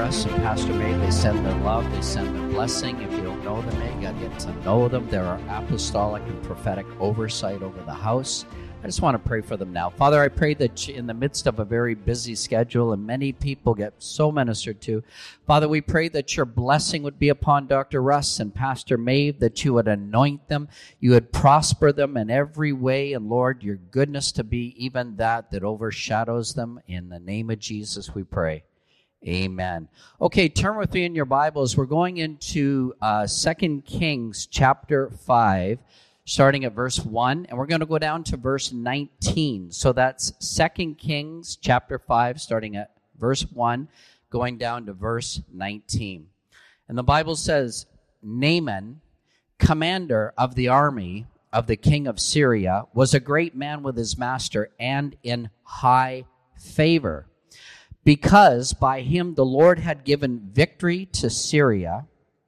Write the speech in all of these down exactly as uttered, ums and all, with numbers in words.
Russ and Pastor May. They send their love, they send their blessing. If you don't know them, you got to get to know them. They're our apostolic and prophetic oversight over the house. I just want to pray for them now. Father, I pray that in the midst of a very busy schedule and many people get so ministered to, Father, we pray that your blessing would be upon Doctor Russ and Pastor Maeve, that you would anoint them, you would prosper them in every way, and Lord, your goodness to be even that that overshadows them. In the name of Jesus, we pray. Amen. Okay, turn with me in your Bibles. We're going into uh, Second Kings chapter five. Starting at verse one, and we're going to go down to verse nineteen. So that's Second Kings chapter five, starting at verse one, going down to verse nineteen. And the Bible says, Naaman, commander of the army of the king of Syria, was a great man with his master and in high favor, because by him the Lord had given victory to Syria.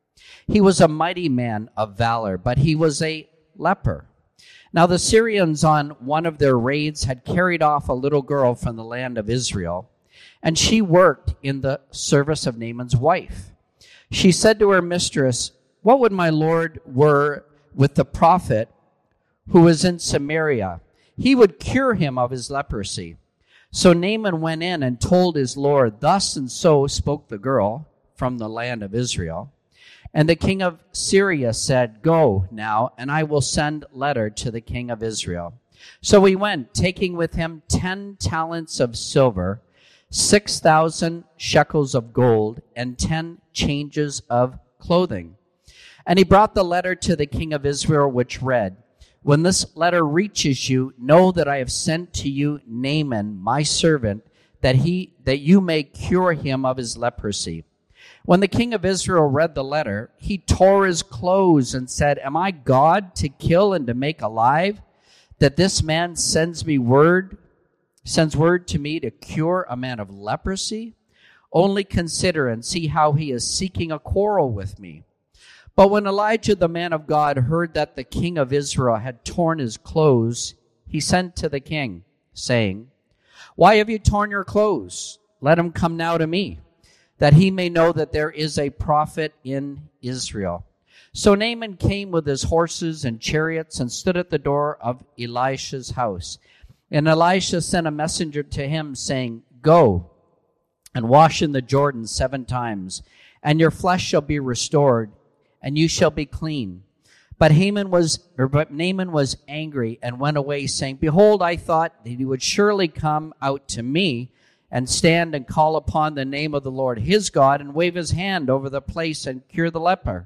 He was a mighty man of valor, but he was a leper. Now the Syrians on one of their raids had carried off a little girl from the land of Israel, and she worked in the service of Naaman's wife. She said to her mistress, "What would my lord were with the prophet who is in Samaria? He would cure him of his leprosy." So Naaman went in and told his lord, "Thus and so spoke the girl from the land of Israel." And the king of Syria said, "Go now, and I will send letter to the king of Israel." So he went, taking with him ten talents of silver, six thousand shekels of gold, and ten changes of clothing. And he brought the letter to the king of Israel, which read, "When this letter reaches you, know that I have sent to you Naaman, my servant, that he that you may cure him of his leprosy." When the king of Israel read the letter, he tore his clothes and said, "Am I God to kill and to make alive, that this man sends me word, sends word to me to cure a man of leprosy? Only consider and see how he is seeking a quarrel with me." But when Elijah the man of God heard that the king of Israel had torn his clothes, he sent to the king, saying, "Why have you torn your clothes? Let him come now to me, that he may know that there is a prophet in Israel." So Naaman came with his horses and chariots and stood at the door of Elisha's house. And Elisha sent a messenger to him, saying, "Go and wash in the Jordan seven times, and your flesh shall be restored, and you shall be clean." But Haman was, or but Naaman was angry and went away, saying, "Behold, I thought that he would surely come out to me and stand and call upon the name of the Lord his God, and wave his hand over the place and cure the leper.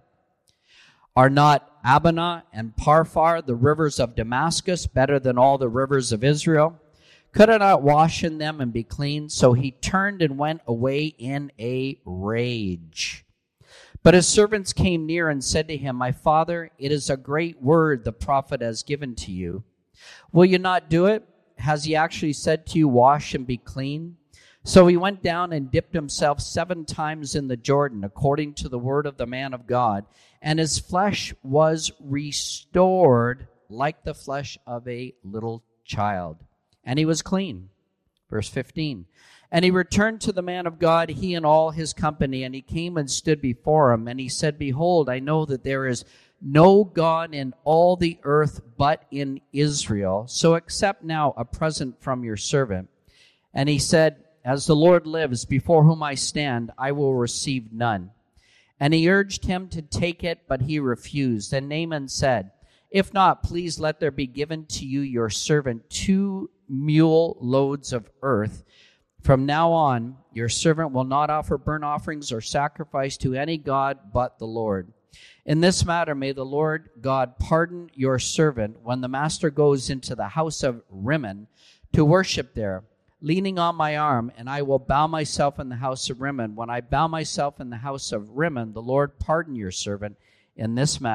Are not Abana and Parphar, the rivers of Damascus, better than all the rivers of Israel? Could I not wash in them and be clean?" So he turned and went away in a rage. But his servants came near and said to him, "My father, it is a great word the prophet has given to you. Will you not do it? Has he actually said to you, 'Wash and be clean'?" So he went down and dipped himself seven times in the Jordan, according to the word of the man of God, and his flesh was restored like the flesh of a little child, and he was clean. Verse fifteen. And he returned to the man of God, he and all his company, and he came and stood before him, and he said, "Behold, I know that there is no God in all the earth but in Israel, so accept now a present from your servant." And he said, "As the Lord lives, before whom I stand, I will receive none." And he urged him to take it, but he refused. And Naaman said, "If not, please let there be given to you, your servant, two mule loads of earth. From now on, your servant will not offer burnt offerings or sacrifice to any god but the Lord. In this matter, may the Lord God pardon your servant when the master goes into the house of Rimmon to worship there, leaning on my arm, and I will bow myself in the house of Rimmon. When I bow myself in the house of Rimmon, the Lord pardon your servant in this matter,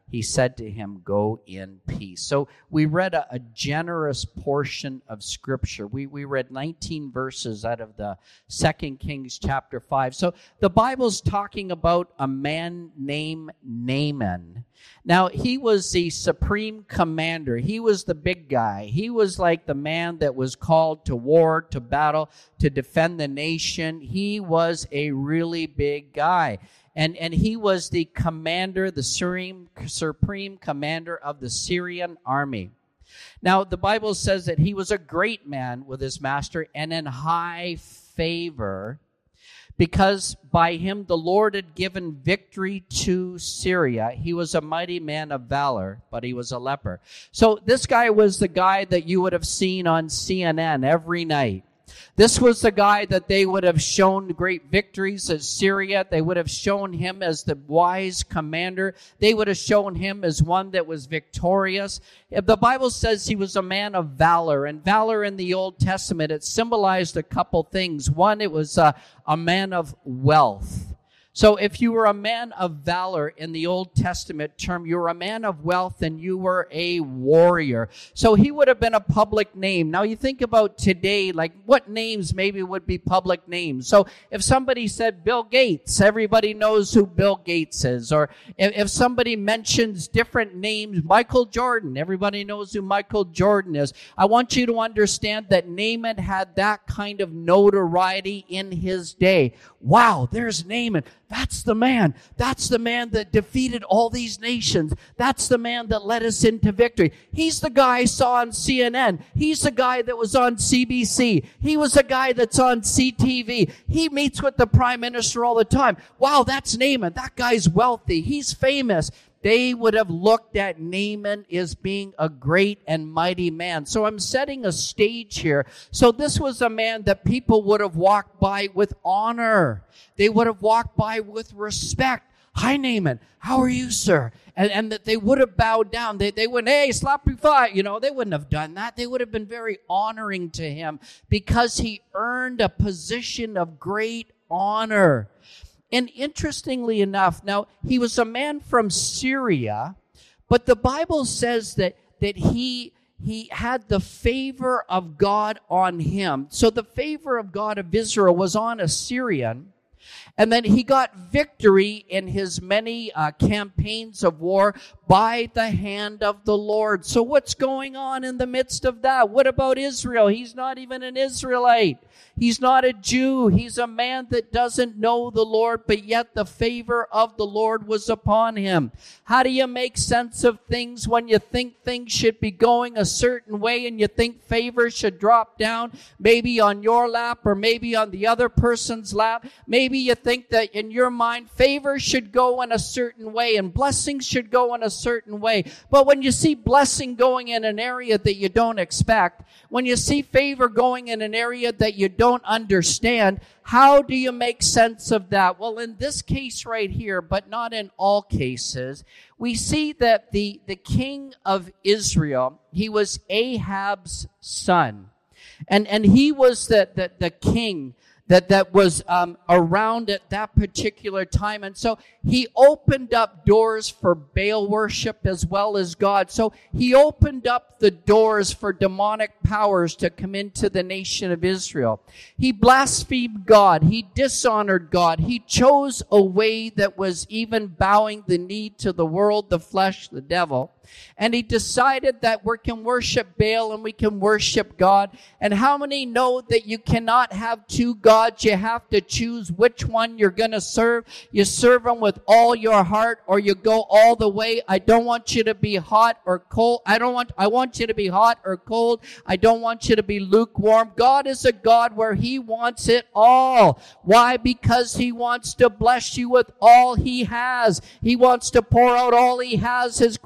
he said to him, go in peace. So we read a, a generous portion of Scripture. We, we read nineteen verses out of the Second Kings chapter five. So the Bible's talking about a man named Naaman. Now, he was the supreme commander. He was the big guy. He was like the man that was called to war, to battle, to defend the nation. He was a really big guy. And, and he was the commander, the supreme, supreme commander of the Syrian army. Now, the Bible says that he was a great man with his master and in high favor, because by him the Lord had given victory to Syria. He was a mighty man of valor, but he was a leper. So this guy was the guy that you would have seen on C N N every night. This was the guy that they would have shown great victories at Syria. They would have shown him as the wise commander. They would have shown him as one that was victorious. The Bible says he was a man of valor. And valor in the Old Testament, it symbolized a couple things. One, it was a, a man of wealth. So if you were a man of valor in the Old Testament term, you were a man of wealth and you were a warrior. So he would have been a public name. Now you think about today, like what names maybe would be public names. So if somebody said Bill Gates, everybody knows who Bill Gates is. Or if, if somebody mentions different names, Michael Jordan, everybody knows who Michael Jordan is. I want you to understand that Naaman had that kind of notoriety in his day. Wow, there's Naaman. That's the man. That's the man that defeated all these nations. That's the man that led us into victory. He's the guy I saw on C N N. He's the guy that was on C B C. He was the guy that's on C T V. He meets with the prime minister all the time. Wow, that's Naaman. That guy's wealthy. He's famous. They would have looked at Naaman as being a great and mighty man. So I'm setting a stage here. So this was a man that people would have walked by with honor. They would have walked by with respect. Hi, Naaman. How are you, sir? And, and that they would have bowed down. They, they wouldn't, hey, sloppy fight. You know, they wouldn't have done that. They would have been very honoring to him because he earned a position of great honor. And interestingly enough, now, he was a man from Syria, but the Bible says that, that he, he had the favor of God on him. So the favor of God of Israel was on a Syrian, and then he got victory in his many uh, campaigns of war by the hand of the Lord. So what's going on in the midst of that? What about Israel? He's not even an Israelite. He's not a Jew. He's a man that doesn't know the Lord, but yet the favor of the Lord was upon him. How do you make sense of things when you think things should be going a certain way and you think favor should drop down maybe on your lap or maybe on the other person's lap? Maybe you think that in your mind favor should go in a certain way and blessings should go in a certain way. But when you see blessing going in an area that you don't expect, when you see favor going in an area that you don't understand, how do you make sense of that? Well, in this case right here, but not in all cases, we see that the, the king of Israel, he was Ahab's son. And, and he was the, the, the king that, that was um, around at that particular time. And so he opened up doors for Baal worship as well as God. So he opened up the doors for demonic powers to come into the nation of Israel. He blasphemed God. He dishonored God. He chose a way that was even bowing the knee to the world, the flesh, the devil. And he decided that we can worship Baal and we can worship God. And how many know that you cannot have two gods? You have to choose which one you're going to serve. You serve them with all your heart or you go all the way. I don't want you to be hot or cold. I don't want, I want you to be hot or cold. I don't want you to be lukewarm. God is a God where he wants it all. Why? Because he wants to bless you with all he has. He wants to pour out all he has, his great faith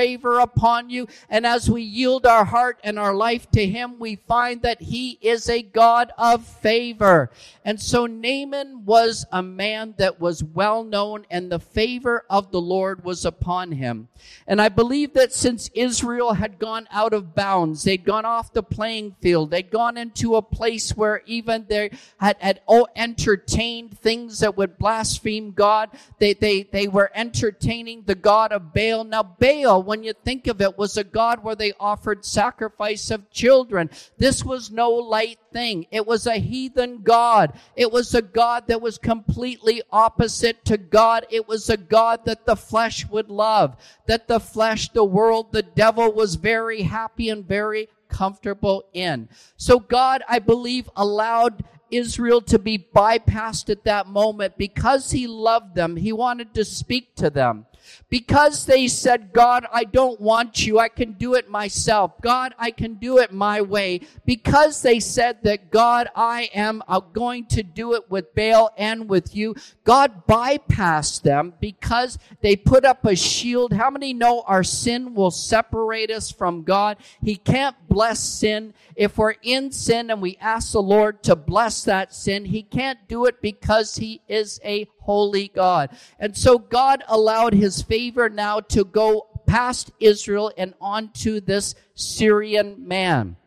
favor upon you. And as we yield our heart and our life to him, we find that he is a God of favor. And so Naaman was a man that was well known, and the favor of the Lord was upon him. And I believe that since Israel had gone out of bounds, they'd gone off the playing field, they'd gone into a place where even they had, had oh, entertained things that would blaspheme God. They, they, they were entertaining the god of Baal. Now Baal, when you think of it, was a god where they offered sacrifice of children. This was no light thing. It was a heathen god. It was a god that was completely opposite to God. It was a god that the flesh would love, that the flesh, the world, the devil was very happy and very comfortable in. So God, I believe, allowed Israel to be bypassed at that moment because he loved them. He wanted to speak to them. Because they said, God, I don't want you. I can do it myself. God, I can do it my way. Because they said that, God, I am going to do it with Baal and with you. God bypassed them because they put up a shield. How many know our sin will separate us from God? He can't bless sin. If we're in sin and we ask the Lord to bless that sin, he can't do it because he is a holy God. And so God allowed his favor now to go past Israel and onto this Syrian man.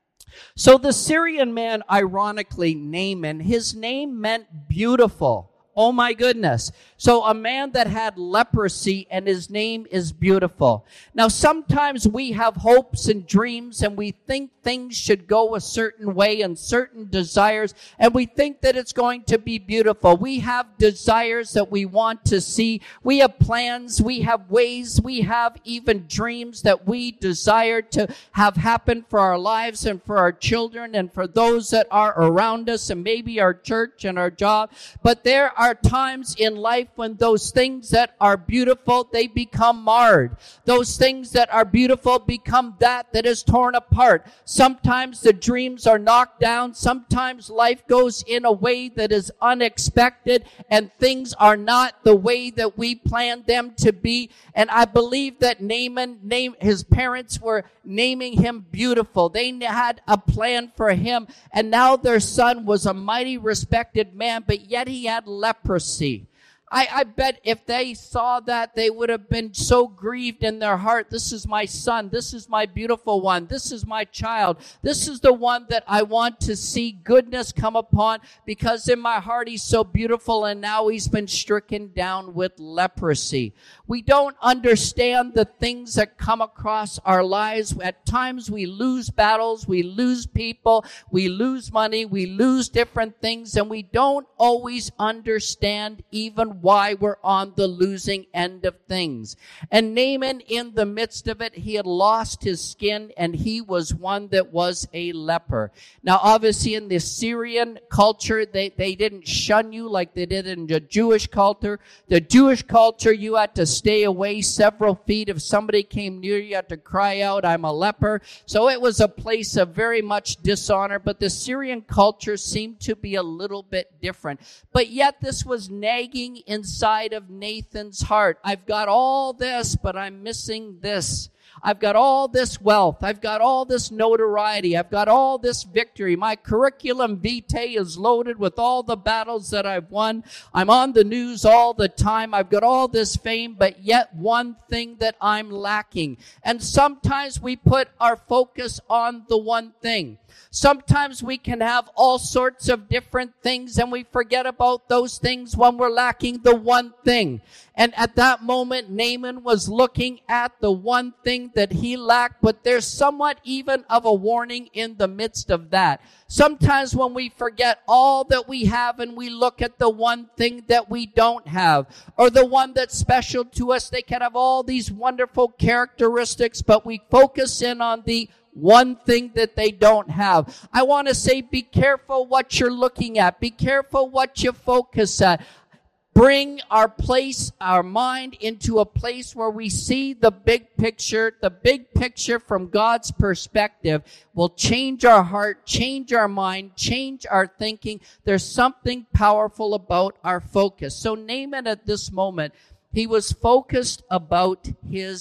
So the Syrian man, ironically, Naaman, his name meant beautiful. Oh my goodness. So a man that had leprosy and his name is beautiful. Now sometimes we have hopes and dreams and we think things should go a certain way and certain desires, and we think that it's going to be beautiful. We have desires that we want to see. We have plans. We have ways. We have even dreams that we desire to have happen for our lives and for our children and for those that are around us and maybe our church and our job. But there are times in life when those things that are beautiful, they become marred. Those things that are beautiful become that that is torn apart. Sometimes the dreams are knocked down. Sometimes life goes in a way that is unexpected and things are not the way that we planned them to be. And I believe that Naaman, name, his parents were naming him beautiful. They had a plan for him, and now their son was a mighty respected man, but yet he had leprosy. I, I bet if they saw that, they would have been so grieved in their heart. This is my son. This is my beautiful one. This is my child. This is the one that I want to see goodness come upon, because in my heart he's so beautiful, and now he's been stricken down with leprosy. We don't understand the things that come across our lives. At times we lose battles, we lose people, we lose money, we lose different things, and we don't always understand even why we're on the losing end of things. And Naaman, in the midst of it, he had lost his skin, and he was one that was a leper. Now, obviously, in the Syrian culture, they, they didn't shun you like they did in the Jewish culture. The Jewish culture, you had to stay away several feet. If somebody came near you, you had to cry out, I'm a leper. So it was a place of very much dishonor, but the Syrian culture seemed to be a little bit different. But yet this was nagging inside of Nathan's heart. I've got all this, but I'm missing this. I've got all this wealth. I've got all this notoriety. I've got all this victory. My curriculum vitae is loaded with all the battles that I've won. I'm on the news all the time. I've got all this fame, but yet one thing that I'm lacking. And sometimes we put our focus on the one thing. Sometimes we can have all sorts of different things and we forget about those things when we're lacking the one thing. And at that moment, Naaman was looking at the one thing that he lacked, but there's somewhat even of a warning in the midst of that. Sometimes when we forget all that we have and we look at the one thing that we don't have, or the one that's special to us, they can have all these wonderful characteristics, but we focus in on the one thing that they don't have. I want to say, be careful what you're looking at. Be careful what you focus at. Bring our place, our mind into a place where we see the big picture. The big picture from God's perspective will change our heart, change our mind, change our thinking. There's something powerful about our focus. So Naaman at this moment, he was focused about his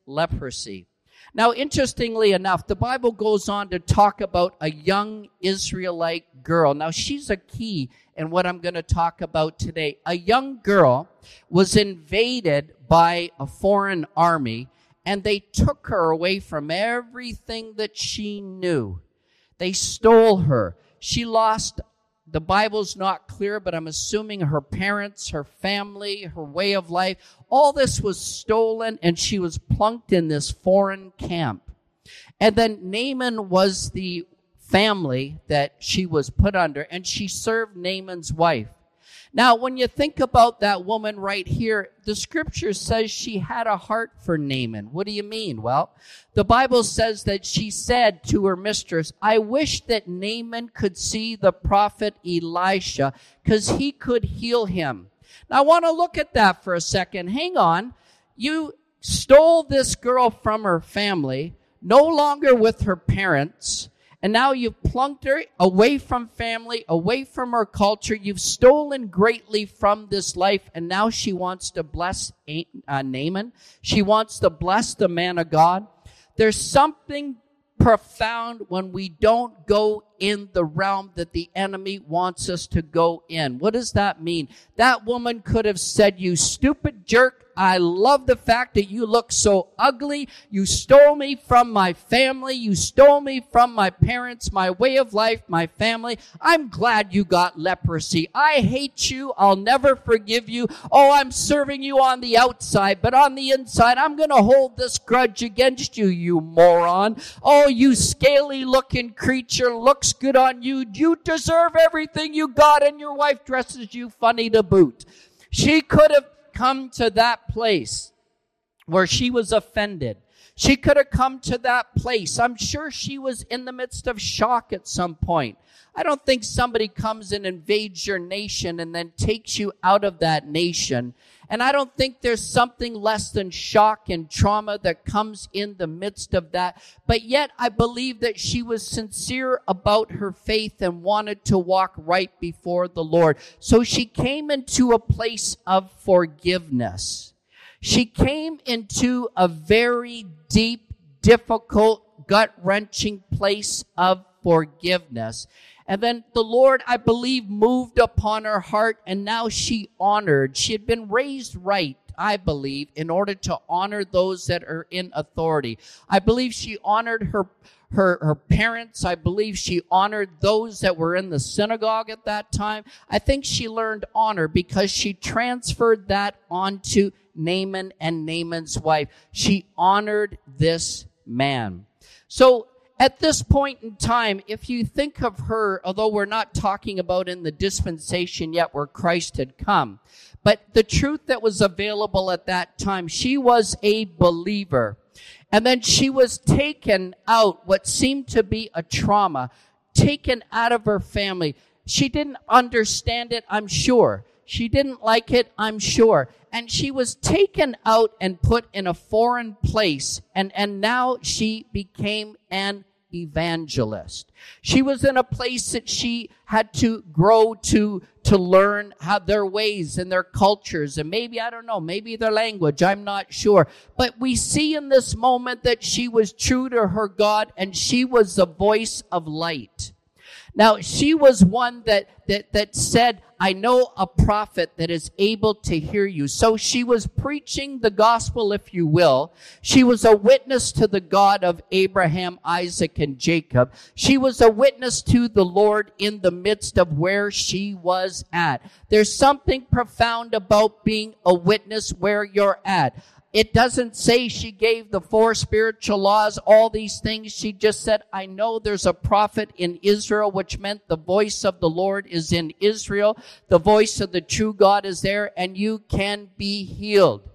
leprosy. Now, interestingly enough, the Bible goes on to talk about a young Israelite girl. Now, she's a key in what I'm going to talk about today. A young girl was invaded by a foreign army, and they took her away from everything that she knew. They stole her. She lost, the Bible's not clear, but I'm assuming her parents, her family, her way of life. All this was stolen, and she was plunked in this foreign camp. And then Naaman was the family that she was put under, and she served Naaman's wife. Now, when you think about that woman right here, the scripture says she had a heart for Naaman. What do you mean? Well, the Bible says that she said to her mistress, I wish that Naaman could see the prophet Elisha, because he could heal him. Now, I want to look at that for a second. Hang on. You stole this girl from her family, no longer with her parents, and now you've plunked her away from family, away from her culture. You've stolen greatly from this life, and now she wants to bless uh, Naaman. She wants to bless the man of God. There's something profound when we don't go in the realm that the enemy wants us to go in. What does that mean? That woman could have said, you stupid jerk, I love the fact that you look so ugly. You stole me from my family. You stole me from my parents, my way of life, my family. I'm glad you got leprosy. I hate you. I'll never forgive you. Oh, I'm serving you on the outside, but on the inside, I'm going to hold this grudge against you, you moron. Oh, you scaly looking creature, looks good on you. You deserve everything you got, and your wife dresses you funny to boot. She could have come to that place where she was offended. She could have come to that place. I'm sure she was in the midst of shock at some point. I don't think somebody comes and invades your nation and then takes you out of that nation. And I don't think there's something less than shock and trauma that comes in the midst of that. But yet I believe that she was sincere about her faith and wanted to walk right before the Lord. So she came into a place of forgiveness. She came into a very deep, difficult, gut-wrenching place of forgiveness. And then the Lord, I believe, moved upon her heart, and now she honored. She had been raised right, I believe, in order to honor those that are in authority. I believe she honored her, her, her parents. I believe she honored those that were in the synagogue at that time. I think she learned honor because she transferred that onto Naaman and Naaman's wife. She honored this man. So, at this point in time, if you think of her, although we're not talking about in the dispensation yet where Christ had come, but the truth that was available at that time, she was a believer. And then she was taken out, what seemed to be a trauma, taken out of her family. She didn't understand it, I'm sure. She didn't like it, I'm sure. And she was taken out and put in a foreign place. And, and now she became an evangelist. She was in a place that she had to grow to, to learn how their ways and their cultures. And maybe, I don't know, maybe their language, I'm not sure. But we see in this moment that she was true to her God, and she was the voice of light. Now, she was one that, that, that said, I know a prophet that is able to hear you. So she was preaching the gospel, if you will. She was a witness to the God of Abraham, Isaac, and Jacob. She was a witness to the Lord in the midst of where she was at. There's something profound about being a witness where you're at. It doesn't say she gave the four spiritual laws, all these things. She just said, I know there's a prophet in Israel, which meant the voice of the Lord is in Israel. The voice of the true God is there, and you can be healed.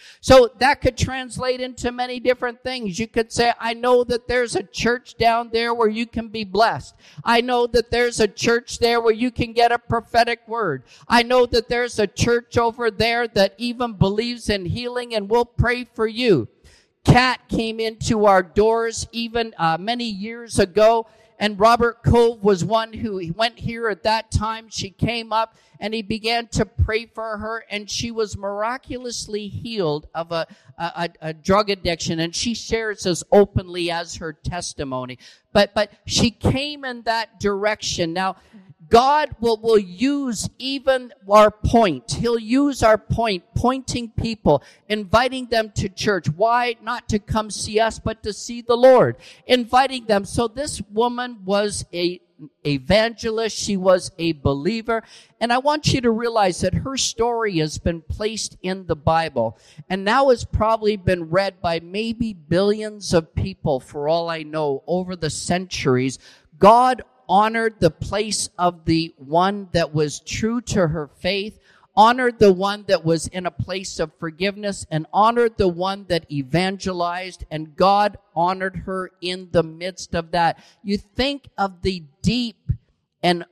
So that could translate into many different things. You could say, I know that there's a church down there where you can be blessed. I know that there's a church there where you can get a prophetic word. I know that there's a church over there that even believes in healing and will pray for you. Kat came into our doors even uh, many years ago, and Robert Cove was one who went here at that time. She came up, and he began to pray for her, and she was miraculously healed of a, a, a drug addiction, and she shares this openly as her testimony. But but she came in that direction. Now, God will, will use even our point. He'll use our point, pointing people, inviting them to church. Why? Not to come see us, but to see the Lord. Inviting them. So this woman was a evangelist. She was a believer. And I want you to realize that her story has been placed in the Bible and now has probably been read by maybe billions of people, for all I know, over the centuries. God honored the place of the one that was true to her faith, honored the one that was in a place of forgiveness, and honored the one that evangelized, and God honored her in the midst of that. You think of the deep and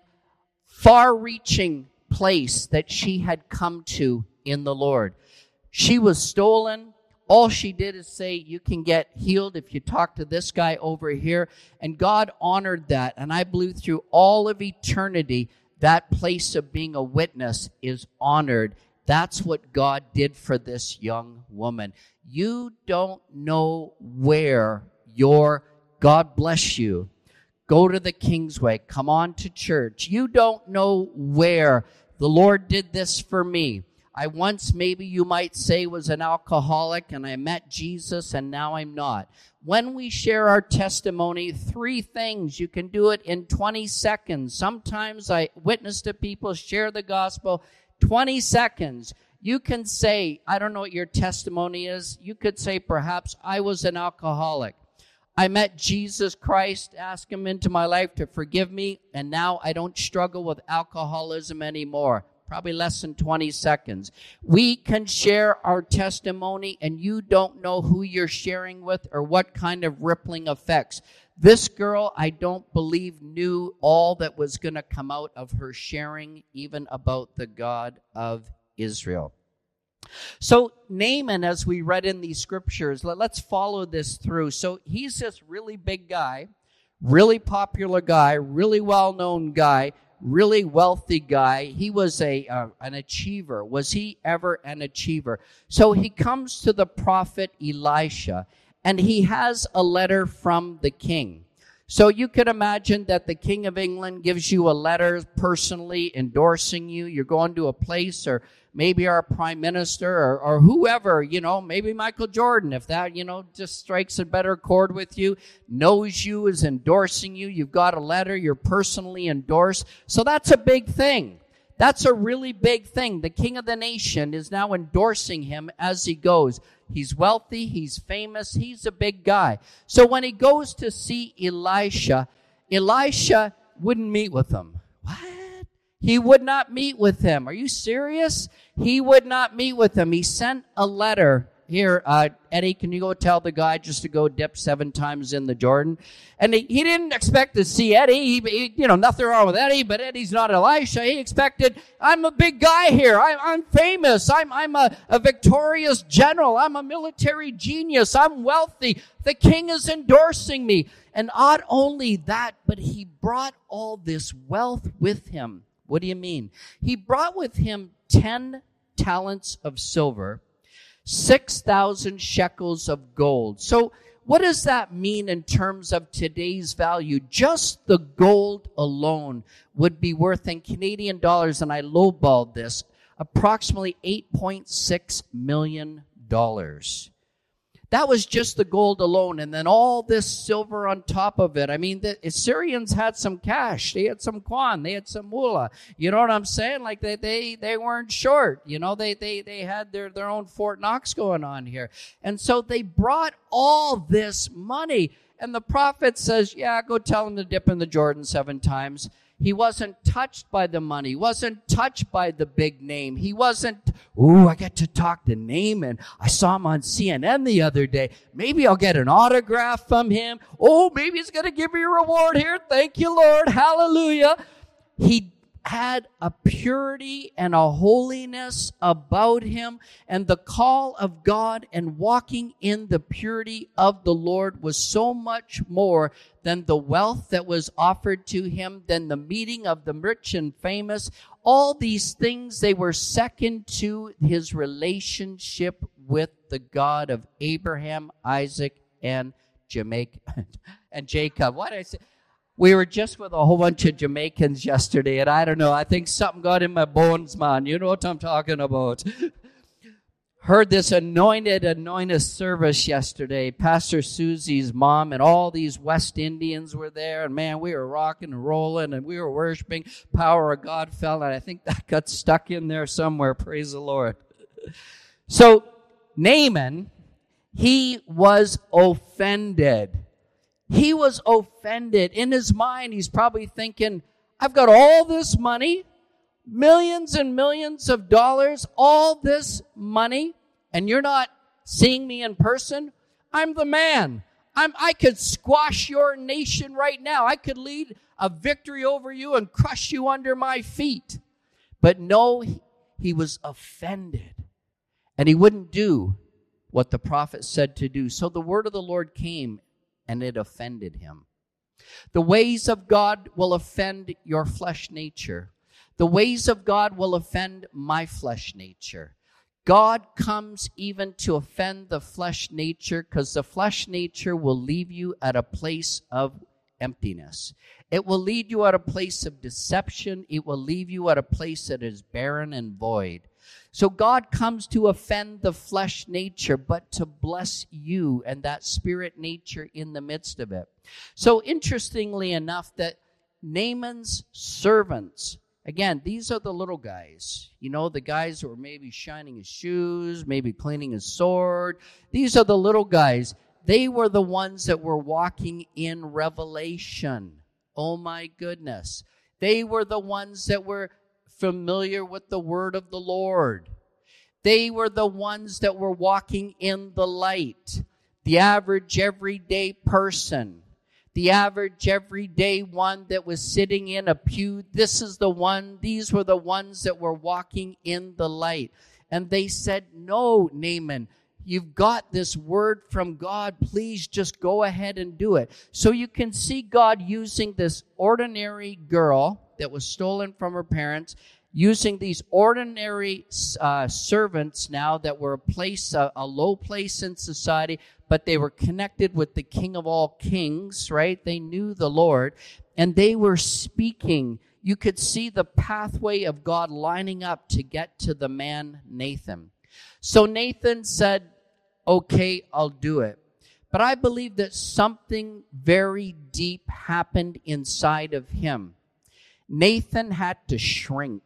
far-reaching place that she had come to in the Lord. She was stolen. All she did is say, you can get healed if you talk to this guy over here. And God honored that. And I believe through all of eternity, that place of being a witness is honored. That's what God did for this young woman. You don't know where your, God bless you, go to the Kingsway, come on to church. You don't know where the Lord did this for me. I once, maybe you might say, was an alcoholic, and I met Jesus, and now I'm not. When we share our testimony, three things. You can do it in twenty seconds. Sometimes I witness to people, share the gospel, twenty seconds. You can say, I don't know what your testimony is. You could say, perhaps, I was an alcoholic. I met Jesus Christ, asked him into my life to forgive me, and now I don't struggle with alcoholism anymore. Probably less than twenty seconds. We can share our testimony, and you don't know who you're sharing with or what kind of rippling effects. This girl, I don't believe, knew all that was going to come out of her sharing, even about the God of Israel. So Naaman, as we read in these scriptures, let's follow this through. So he's this really big guy, really popular guy, really well-known guy, really wealthy guy. He was a uh, an achiever. Was he ever an achiever? So he comes to the prophet Elisha, and he has a letter from the king. So you could imagine that the King of England gives you a letter personally endorsing you. You're going to a place, or maybe our prime minister, or, or whoever, you know, maybe Michael Jordan, if that, you know, just strikes a better chord with you, knows you, is endorsing you. You've got a letter, you're personally endorsed. So that's a big thing. That's a really big thing. The king of the nation is now endorsing him as he goes. He's wealthy, he's famous, he's a big guy. So when he goes to see Elisha, Elisha wouldn't meet with him. What? He would not meet with him. Are you serious? He would not meet with him. He sent a letter. Here, uh, Eddie, can you go tell the guy just to go dip seven times in the Jordan? And he, he didn't expect to see Eddie. He, he, you know, nothing wrong with Eddie, but Eddie's not Elisha. He expected, I'm a big guy here. I, I'm famous. I'm, I'm a, a victorious general. I'm a military genius. I'm wealthy. The king is endorsing me. And not only that, but he brought all this wealth with him. What do you mean? He brought with him ten talents of silver, six thousand shekels of gold. So what does that mean in terms of today's value? Just the gold alone would be worth, in Canadian dollars, and I lowballed this, approximately eight point six million dollars. That was just the gold alone, and then all this silver on top of it. I mean, the Assyrians had some cash. They had some quan. They had some moolah. You know what I'm saying? Like, they they, they weren't short. You know, they, they, they had their, their own Fort Knox going on here. And so they brought all this money. And the prophet says, yeah, go tell him to dip in the Jordan seven times. He wasn't touched by the money. He wasn't touched by the big name. He wasn't, ooh, I get to talk to Naaman. I saw him on C N N the other day. Maybe I'll get an autograph from him. Oh, maybe he's going to give me a reward here. Thank you, Lord. Hallelujah. He had a purity and a holiness about him, and the call of God and walking in the purity of the Lord was so much more than the wealth that was offered to him, than the meeting of the rich and famous. All these things, they were second to his relationship with the God of Abraham, Isaac, and Jamaica and Jacob. What did I say? We were just with a whole bunch of Jamaicans yesterday, and I don't know, I think something got in my bones, man. You know what I'm talking about. Heard this anointed, anointed service yesterday. Pastor Susie's mom and all these West Indians were there, and man, we were rocking and rolling, and we were worshiping. Power of God fell, and I think that got stuck in there somewhere. Praise the Lord. So, Naaman, he was offended. He was offended. In his mind, he's probably thinking, I've got all this money, millions and millions of dollars, all this money, and you're not seeing me in person? I'm the man. I'm, I could squash your nation right now. I could lead a victory over you and crush you under my feet. But no, he was offended, and he wouldn't do what the prophet said to do. So the word of the Lord came, and it offended him. The ways of God will offend your flesh nature. The ways of God will offend my flesh nature. God comes even to offend the flesh nature, because the flesh nature will leave you at a place of emptiness. It will lead you at a place of deception. It will leave you at a place that is barren and void. So God comes to offend the flesh nature, but to bless you and that spirit nature in the midst of it. So interestingly enough, that Naaman's servants, again, these are the little guys. You know, the guys who are maybe shining his shoes, maybe cleaning his sword. These are the little guys. They were the ones that were walking in revelation. Oh my goodness. They were the ones that were familiar with the word of the Lord. They were the ones that were walking in the light. The average everyday person. The average everyday one that was sitting in a pew. This is the one, these were the ones that were walking in the light. And they said, no, Naaman, you've got this word from God. Please just go ahead and do it. So you can see God using this ordinary girl that was stolen from her parents, using these ordinary uh, servants now that were a place, a, a low place in society, but they were connected with the King of all kings, right? They knew the Lord, and they were speaking. You could see the pathway of God lining up to get to the man Nathan. So Nathan said, okay, I'll do it. But I believe that something very deep happened inside of him. Nathan had to shrink.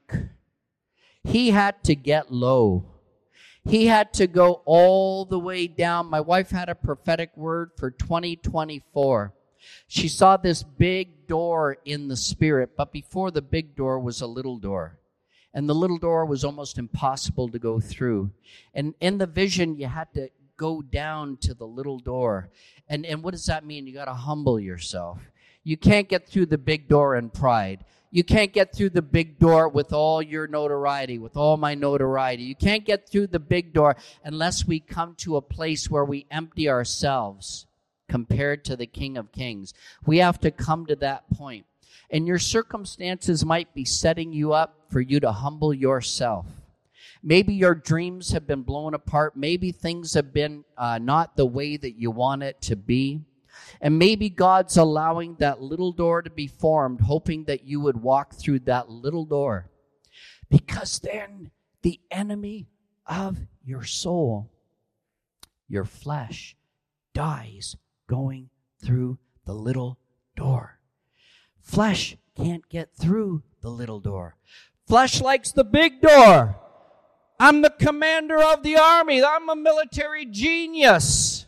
He had to get low. He had to go all the way down. My wife had a prophetic word for twenty twenty-four. She saw this big door in the spirit, but before the big door was a little door. And the little door was almost impossible to go through. And in the vision, you had to go down to the little door. And, and what does that mean? You got to humble yourself. You can't get through the big door in pride. You can't get through the big door with all your notoriety, with all my notoriety. You can't get through the big door unless we come to a place where we empty ourselves compared to the King of Kings. We have to come to that point. And your circumstances might be setting you up for you to humble yourself. Maybe your dreams have been blown apart. Maybe things have been uh, not the way that you want it to be. And maybe God's allowing that little door to be formed, hoping that you would walk through that little door. Because then the enemy of your soul, your flesh, dies going through the little door. Flesh can't get through the little door. Flesh likes the big door. I'm the commander of the army. I'm a military genius.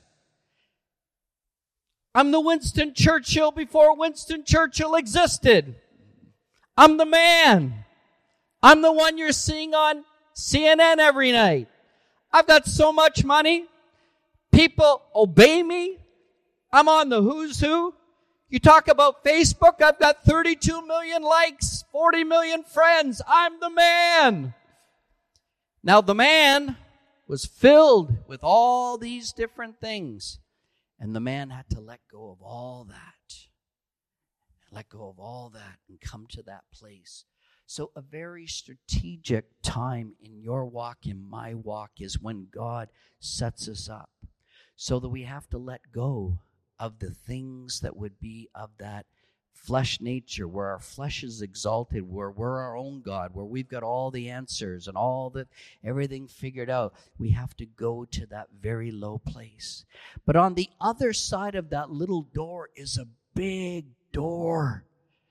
I'm the Winston Churchill before Winston Churchill existed. I'm the man. I'm the one you're seeing on C N N every night. I've got so much money. People obey me. I'm on the who's who. You talk about Facebook, I've got thirty-two million likes, forty million friends. I'm the man. Now the man was filled with all these different things. And the man had to let go of all that. Let go of all that and come to that place. So a very strategic time in your walk, in my walk, is when God sets us up. So that we have to let go of the things that would be of that flesh nature, where our flesh is exalted, where we're our own God, where we've got all the answers and all the everything figured out. We have to go to that very low place. But on the other side of that little door is a big door.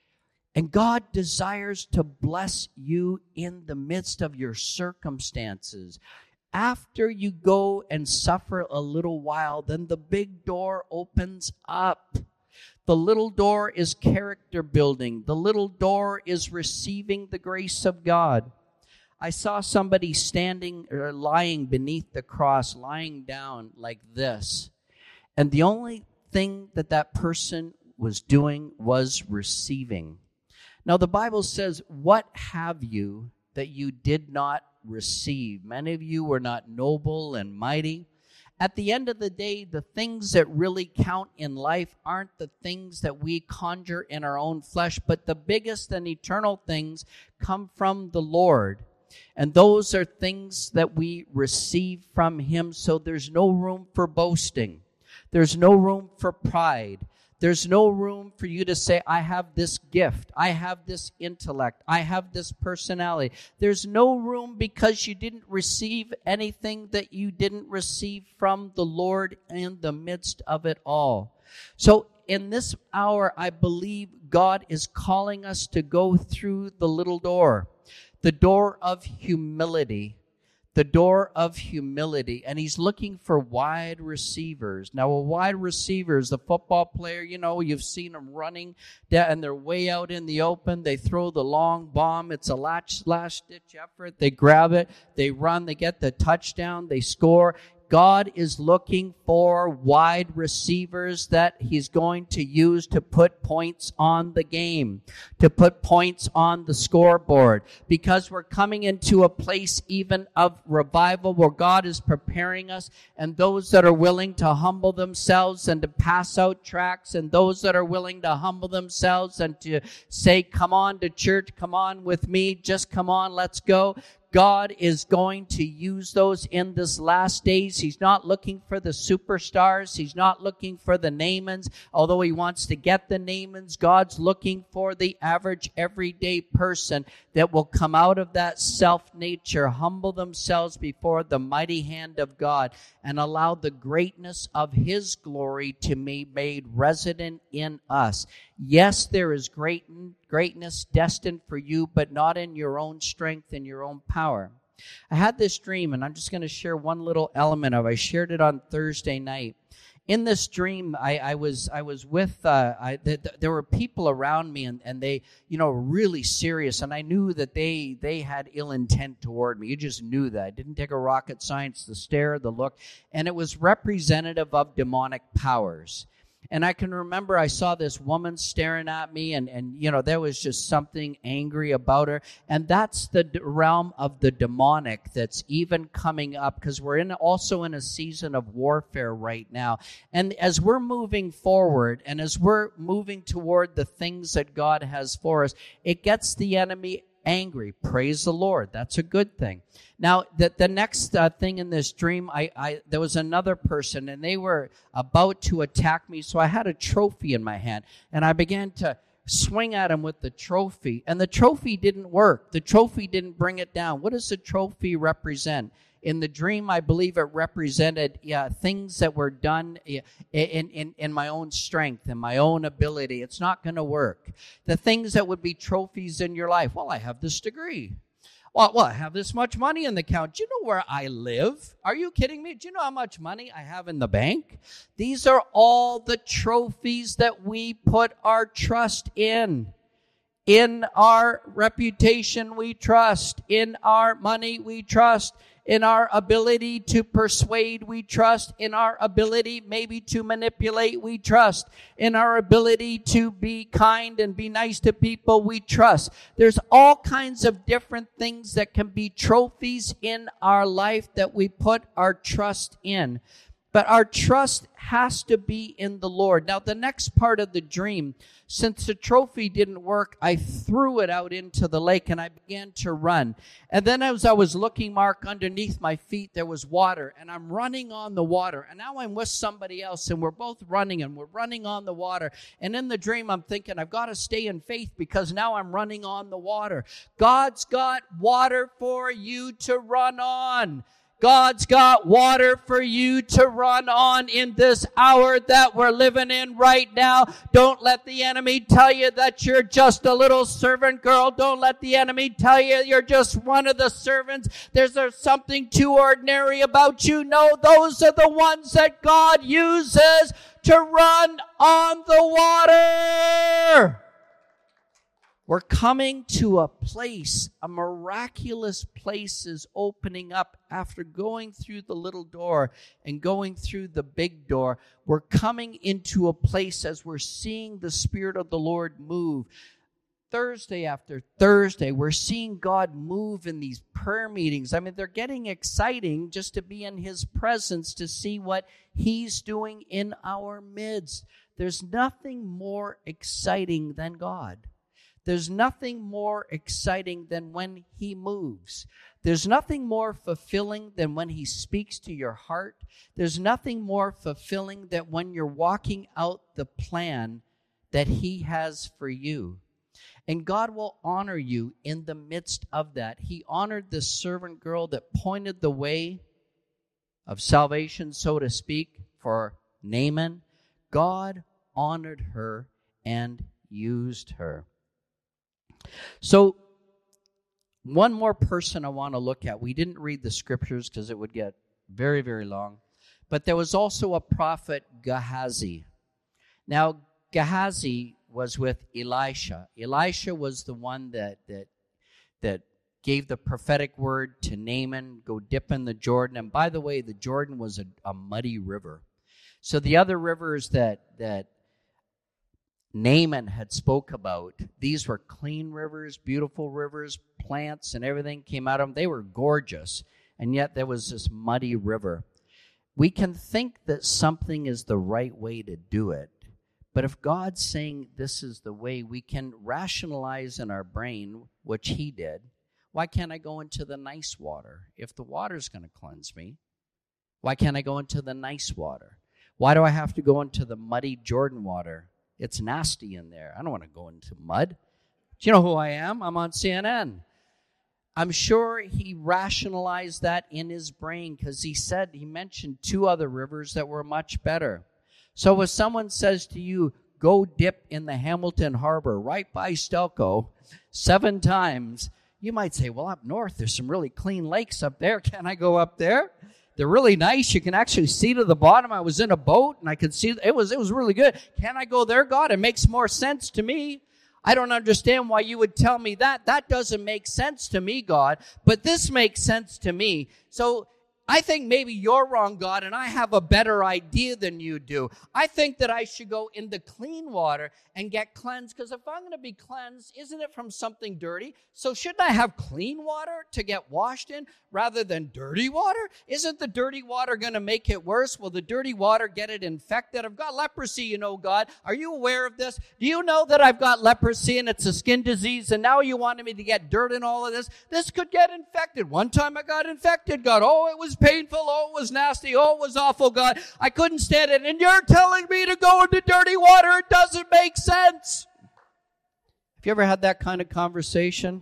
And God desires to bless you in the midst of your circumstances. After you go and suffer a little while, then the big door opens up. The little door is character building. The little door is receiving the grace of God. I saw somebody standing or lying beneath the cross, lying down like this. And the only thing that that person was doing was receiving. Now the Bible says, what have you that you did not receive? Many of you were not noble and mighty. At the end of the day, the things that really count in life aren't the things that we conjure in our own flesh, but the biggest and eternal things come from the Lord. And those are things that we receive from Him, so there's no room for boasting. There's no room for pride. There's no room for you to say, I have this gift, I have this intellect, I have this personality. There's no room because you didn't receive anything that you didn't receive from the Lord in the midst of it all. So in this hour, I believe God is calling us to go through the little door, the door of humility. The door of humility, and He's looking for wide receivers. Now, a wide receiver is the football player, you know, you've seen them running, and they're way out in the open. They throw the long bomb. It's a last-ditch effort. They grab it. They run. They get the touchdown. They score. God is looking for wide receivers that He's going to use to put points on the game, to put points on the scoreboard, because we're coming into a place even of revival where God is preparing us, and those that are willing to humble themselves and to pass out tracts, and those that are willing to humble themselves and to say, come on to church, come on with me, just come on, let's go. God is going to use those in this last days. He's not looking for the superstars. He's not looking for the Naamans, although He wants to get the Naamans. God's looking for the average, everyday person that will come out of that self-nature, humble themselves before the mighty hand of God, and allow the greatness of His glory to be made resident in us. Yes, there is great, greatness destined for you, but not in your own strength and your own power. I had this dream, and I'm just going to share one little element of it. I shared it on Thursday night. In this dream, I, I was I was with, uh, I, th- th- there were people around me, and, and they, you know, really serious, and I knew that they they had ill intent toward me. You just knew that. It didn't take a rocket science, the stare, the look, and it was representative of demonic powers. And I can remember I saw this woman staring at me, and, and you know, there was just something angry about her. And that's the d- realm of the demonic that's even coming up, because we're in also in a season of warfare right now. And as we're moving forward, and as we're moving toward the things that God has for us, it gets the enemy angry. Praise the Lord. That's a good thing. Now, the, the next uh, thing in this dream, I, I there was another person, and they were about to attack me, so I had a trophy in my hand, and I began to swing at him with the trophy, and the trophy didn't work. The trophy didn't bring it down. What does the trophy represent? In the dream, I believe it represented yeah, things that were done in, in, in my own strength and my own ability. It's not going to work. The things that would be trophies in your life. Well, I have this degree. Well, well, I have this much money in the account. Do you know where I live? Are you kidding me? Do you know how much money I have in the bank? These are all the trophies that we put our trust in. In our reputation, we trust. In our money, we trust. In our ability to persuade, we trust. In our ability maybe to manipulate, we trust. In our ability to be kind and be nice to people, we trust. There's all kinds of different things that can be trophies in our life that we put our trust in. But our trust has to be in the Lord. Now, the next part of the dream, since the trophy didn't work, I threw it out into the lake and I began to run. And then as I was looking, Mark, underneath my feet, there was water. And I'm running on the water. And now I'm with somebody else and we're both running and we're running on the water. And in the dream, I'm thinking, I've got to stay in faith because now I'm running on the water. God's got water for you to run on. God's got water for you to run on in this hour that we're living in right now. Don't let the enemy tell you that you're just a little servant girl. Don't let the enemy tell you you're just one of the servants. There's something too ordinary about you. No, those are the ones that God uses to run on the water. We're coming to a place, a miraculous place is opening up after going through the little door and going through the big door. We're coming into a place as we're seeing the Spirit of the Lord move. Thursday after Thursday, we're seeing God move in these prayer meetings. I mean, they're getting exciting just to be in His presence, to see what He's doing in our midst. There's nothing more exciting than God. There's nothing more exciting than when He moves. There's nothing more fulfilling than when He speaks to your heart. There's nothing more fulfilling than when you're walking out the plan that He has for you. And God will honor you in the midst of that. He honored the servant girl that pointed the way of salvation, so to speak, for Naaman. God honored her and used her. So, one more person I want to look at. We didn't read the scriptures because it would get very, very long. But there was also a prophet, Gehazi. Now, Gehazi was with Elisha. Elisha was the one that that that gave the prophetic word to Naaman, go dip in the Jordan. And by the way, the Jordan was a, a muddy river. So the other rivers that that Naaman had spoke about, these were clean rivers, beautiful rivers, plants and everything came out of them. They were gorgeous, and yet there was this muddy river. We can think that something is the right way to do it, but if God's saying this is the way, we can rationalize in our brain, which He did. Why can't I go into the nice water? If the water's going to cleanse me, why can't I go into the nice water? Why do I have to go into the muddy Jordan water? It's nasty in there. I don't want to go into mud. Do you know who I am? I'm on C N N. I'm sure he rationalized that in his brain because he said, he mentioned two other rivers that were much better. So if someone says to you, go dip in the Hamilton Harbor right by Stelco seven times, you might say, well, up north, there's some really clean lakes up there. Can I go up there? They're really nice. You can actually see to the bottom. I was in a boat and I could see it was it was really good. Can I go there, God? It makes more sense to me. I don't understand why you would tell me that. That doesn't make sense to me, God. But this makes sense to me. So I think maybe you're wrong, God, and I have a better idea than you do. I think that I should go into clean water and get cleansed, because if I'm going to be cleansed, isn't it from something dirty? So shouldn't I have clean water to get washed in rather than dirty water? Isn't the dirty water going to make it worse? Will the dirty water get it infected? I've got leprosy, you know, God. Are you aware of this? Do you know that I've got leprosy and it's a skin disease, and now you wanted me to get dirt in all of this? This could get infected. One time I got infected, God. Oh, it was painful. Oh, it was nasty. Oh, it was awful, God. I couldn't stand it. And you're telling me to go into dirty water? It doesn't make sense. Have you ever had that kind of conversation?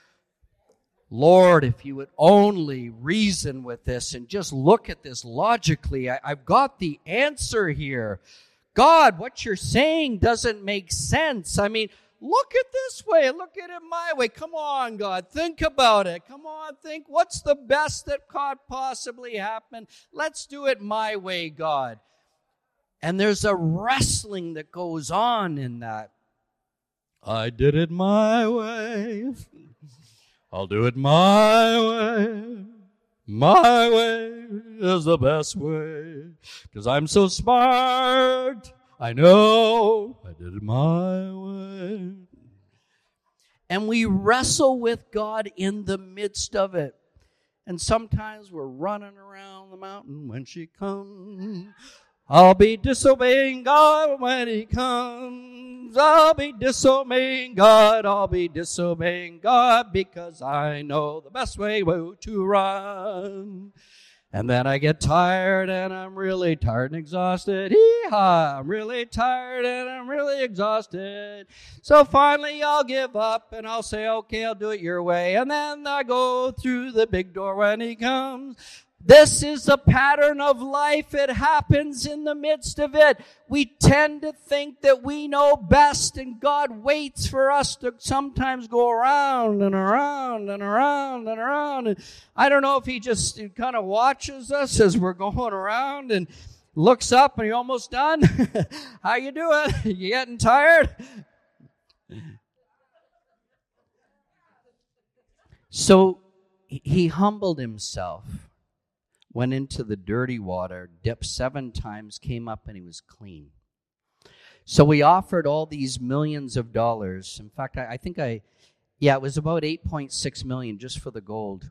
Lord, if you would only reason with this and just look at this logically, I, I've got the answer here. God, what you're saying doesn't make sense. I mean, look at this way. Look at it my way. Come on, God. Think about it. Come on, think. What's the best that could possibly happen? Let's do it my way, God. And there's a wrestling that goes on in that. I did it my way. I'll do it my way. My way is the best way. Because I'm so smart. I know I did it my way. And we wrestle with God in the midst of it. And sometimes we're running around the mountain when she comes. I'll be disobeying God when he comes. I'll be disobeying God. I'll be disobeying God because I know the best way to run. And then I get tired and I'm really tired and exhausted. Hee-haw, I'm really tired and I'm really exhausted. So finally I'll give up and I'll say, okay, I'll do it your way. And then I go through the big door when he comes. This is the pattern of life. It happens in the midst of it. We tend to think that we know best, and God waits for us to sometimes go around and around and around and around. And I don't know if he just kind of watches us as we're going around and looks up and you're almost done. How you doing? You getting tired? So he humbled himself. Went into the dirty water, dipped seven times, came up, and he was clean. So we offered all these millions of dollars. In fact, I, I think I, yeah, it was about eight point six million dollars just for the gold.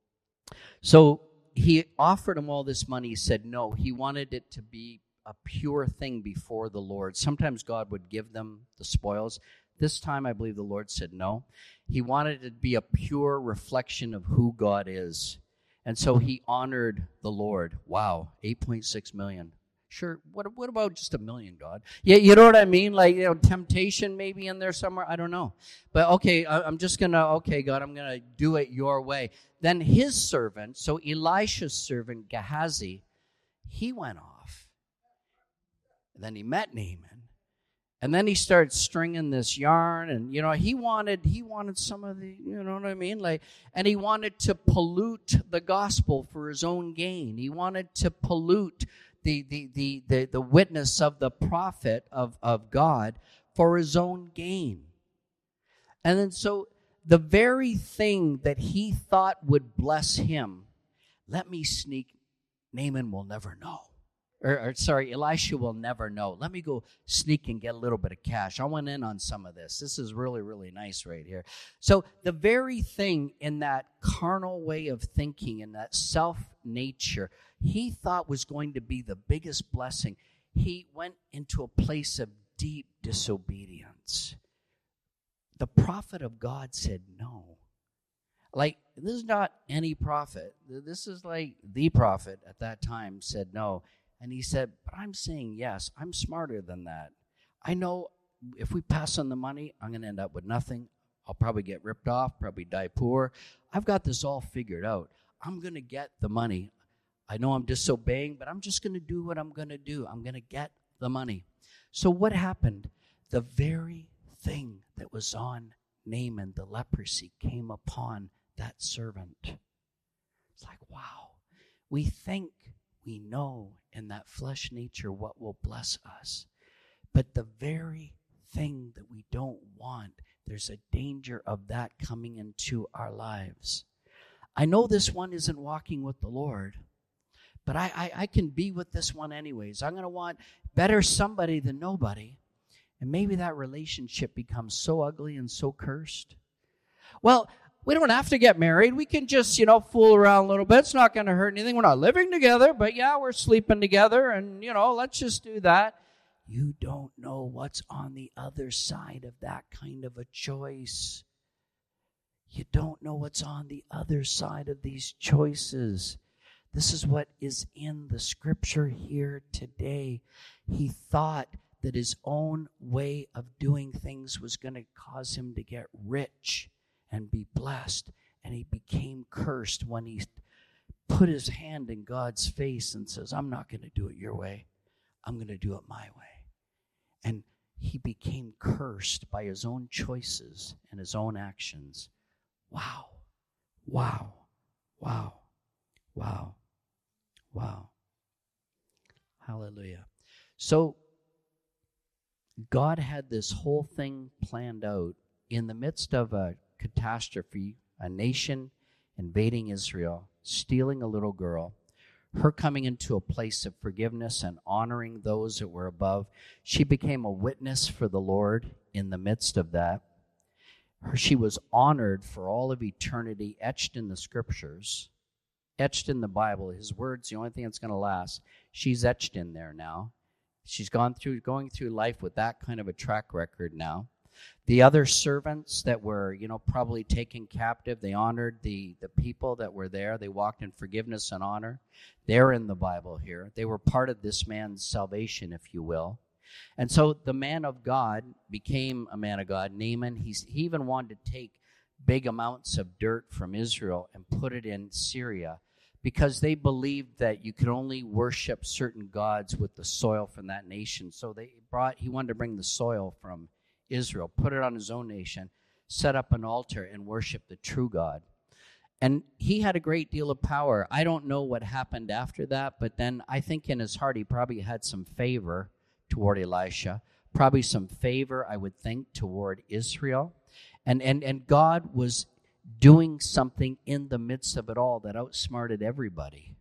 So he offered him all this money. He said no. He wanted it to be a pure thing before the Lord. Sometimes God would give them the spoils. This time, I believe the Lord said no. He wanted it to be a pure reflection of who God is. And so he honored the Lord. Wow, eight point six million. Sure, what what about just a million, God? Yeah, you know what I mean? Like, you know, temptation maybe in there somewhere. I don't know. But okay, I, I'm just going to, okay, God, I'm going to do it your way. Then his servant, so Elisha's servant, Gehazi, he went off. And then he met Naaman. And then he started stringing this yarn, and you know he wanted he wanted some of the, you know what I mean, like, and he wanted to pollute the gospel for his own gain. He wanted to pollute the the the the, the witness of the prophet of of God for his own gain. And then so the very thing that he thought would bless him, let me sneak. Naaman will never know. Or, or sorry, Elisha will never know. Let me go sneak and get a little bit of cash. I went in on some of this. This is really, really nice right here. So the very thing in that carnal way of thinking, in that self-nature, he thought was going to be the biggest blessing. He went into a place of deep disobedience. The prophet of God said no. Like, this is not any prophet. This is like the prophet at that time said no. And he said, but I'm saying yes. I'm smarter than that. I know if we pass on the money, I'm going to end up with nothing. I'll probably get ripped off, probably die poor. I've got this all figured out. I'm going to get the money. I know I'm disobeying, but I'm just going to do what I'm going to do. I'm going to get the money. So what happened? The very thing that was on Naaman, the leprosy, came upon that servant. It's like, wow. We think we know in that flesh nature what will bless us. But the very thing that we don't want, there's a danger of that coming into our lives. I know this one isn't walking with the Lord, but I, I, I can be with this one anyways. I'm going to want better somebody than nobody. And maybe that relationship becomes so ugly and so cursed. Well, we don't have to get married. We can just, you know, fool around a little bit. It's not going to hurt anything. We're not living together, but yeah, we're sleeping together, and, you know, let's just do that. You don't know what's on the other side of that kind of a choice. You don't know what's on the other side of these choices. This is what is in the scripture here today. He thought that his own way of doing things was going to cause him to get rich and be blessed, and he became cursed when he put his hand in God's face and says, I'm not going to do it your way. I'm going to do it my way. And he became cursed by his own choices and his own actions. Wow. Wow. Wow. Wow. Wow. Hallelujah. So God had this whole thing planned out in the midst of a catastrophe, a nation invading Israel, stealing a little girl, her coming into a place of forgiveness and honoring those that were above. She became a witness for the Lord in the midst of that. Her, she was honored for all of eternity, etched in the scriptures, etched in the Bible. His word's the only thing that's going to last. She's etched in there now. She's gone through, going through life with that kind of a track record now. The other servants that were, you know, probably taken captive, they honored the, the people that were there. They walked in forgiveness and honor. They're in the Bible here. They were part of this man's salvation, if you will. And so the man of God became a man of God. Naaman, he's, he even wanted to take big amounts of dirt from Israel and put it in Syria because they believed that you could only worship certain gods with the soil from that nation. So they brought, he wanted to bring the soil from Israel, put it on his own nation, set up an altar and worship the true God. And he had a great deal of power. I don't know what happened after that, but then I think in his heart he probably had some favor toward Elisha, probably some favor, I would think, toward Israel. And, and, and God was doing something in the midst of it all that outsmarted everybody.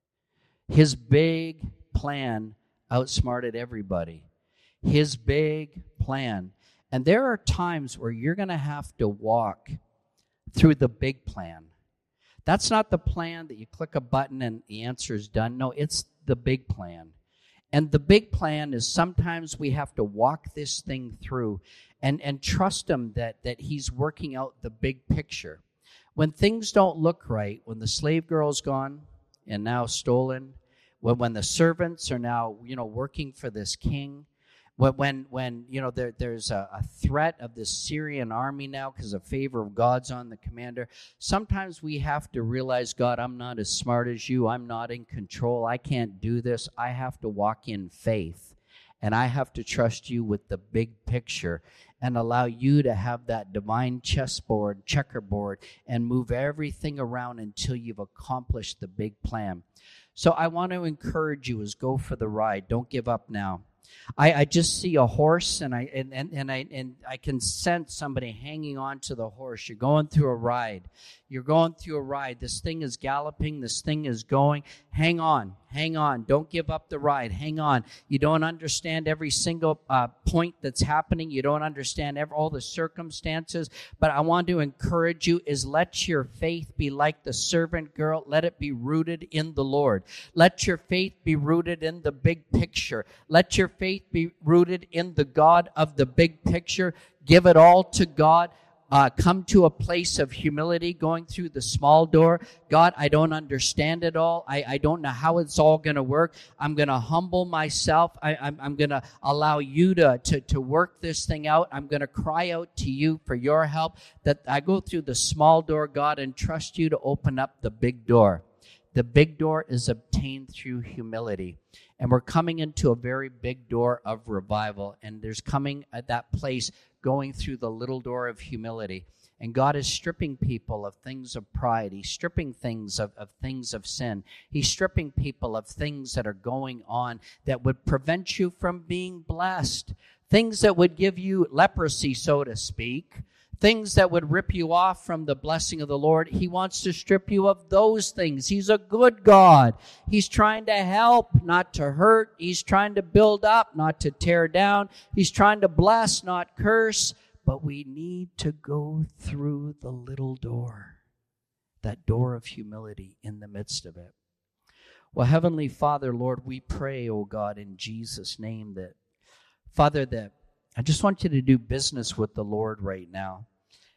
His big plan outsmarted everybody. His big plan. And there are times where you're going to have to walk through the big plan. That's not the plan that you click a button and the answer is done. No, it's the big plan. And the big plan is sometimes we have to walk this thing through and, and trust him that, that he's working out the big picture. When things don't look right, when the slave girl's gone and now stolen, when, when the servants are now, you know, working for this king, When, when, when you know, there, there's a, a threat of this Syrian army now because the favor of God's on the commander, sometimes we have to realize, God, I'm not as smart as you. I'm not in control. I can't do this. I have to walk in faith, and I have to trust you with the big picture and allow you to have that divine chessboard, checkerboard, and move everything around until you've accomplished the big plan. So I want to encourage you is go for the ride. Don't give up now. I, I just see a horse, and I and, and, and I and I can sense somebody hanging on to the horse. You're going through a ride. You're going through a ride. This thing is galloping. This thing is going. Hang on. Hang on. Don't give up the ride. Hang on. You don't understand every single uh, point that's happening. You don't understand every, all the circumstances. But I want to encourage you is let your faith be like the servant girl. Let it be rooted in the Lord. Let your faith be rooted in the big picture. Let your faith be rooted in the God of the big picture. Give it all to God. Uh, come to a place of humility, going through the small door. God, I don't understand it all. I, I don't know how it's all going to work. I'm going to humble myself. I, I'm, I'm going to allow you to, to, to work this thing out. I'm going to cry out to you for your help, that I go through the small door, God, and trust you to open up the big door. The big door is obtained through humility. And we're coming into a very big door of revival. And there's coming at that place going through the little door of humility. And God is stripping people of things of pride. He's stripping things of, of things of sin. He's stripping people of things that are going on that would prevent you from being blessed. Things that would give you leprosy, so to speak. Things that would rip you off from the blessing of the Lord. He wants to strip you of those things. He's a good God. He's trying to help, not to hurt. He's trying to build up, not to tear down. He's trying to bless, not curse. But we need to go through the little door, that door of humility in the midst of it. Well, Heavenly Father, Lord, we pray, oh God, in Jesus' name that, Father, that I just want you to do business with the Lord right now.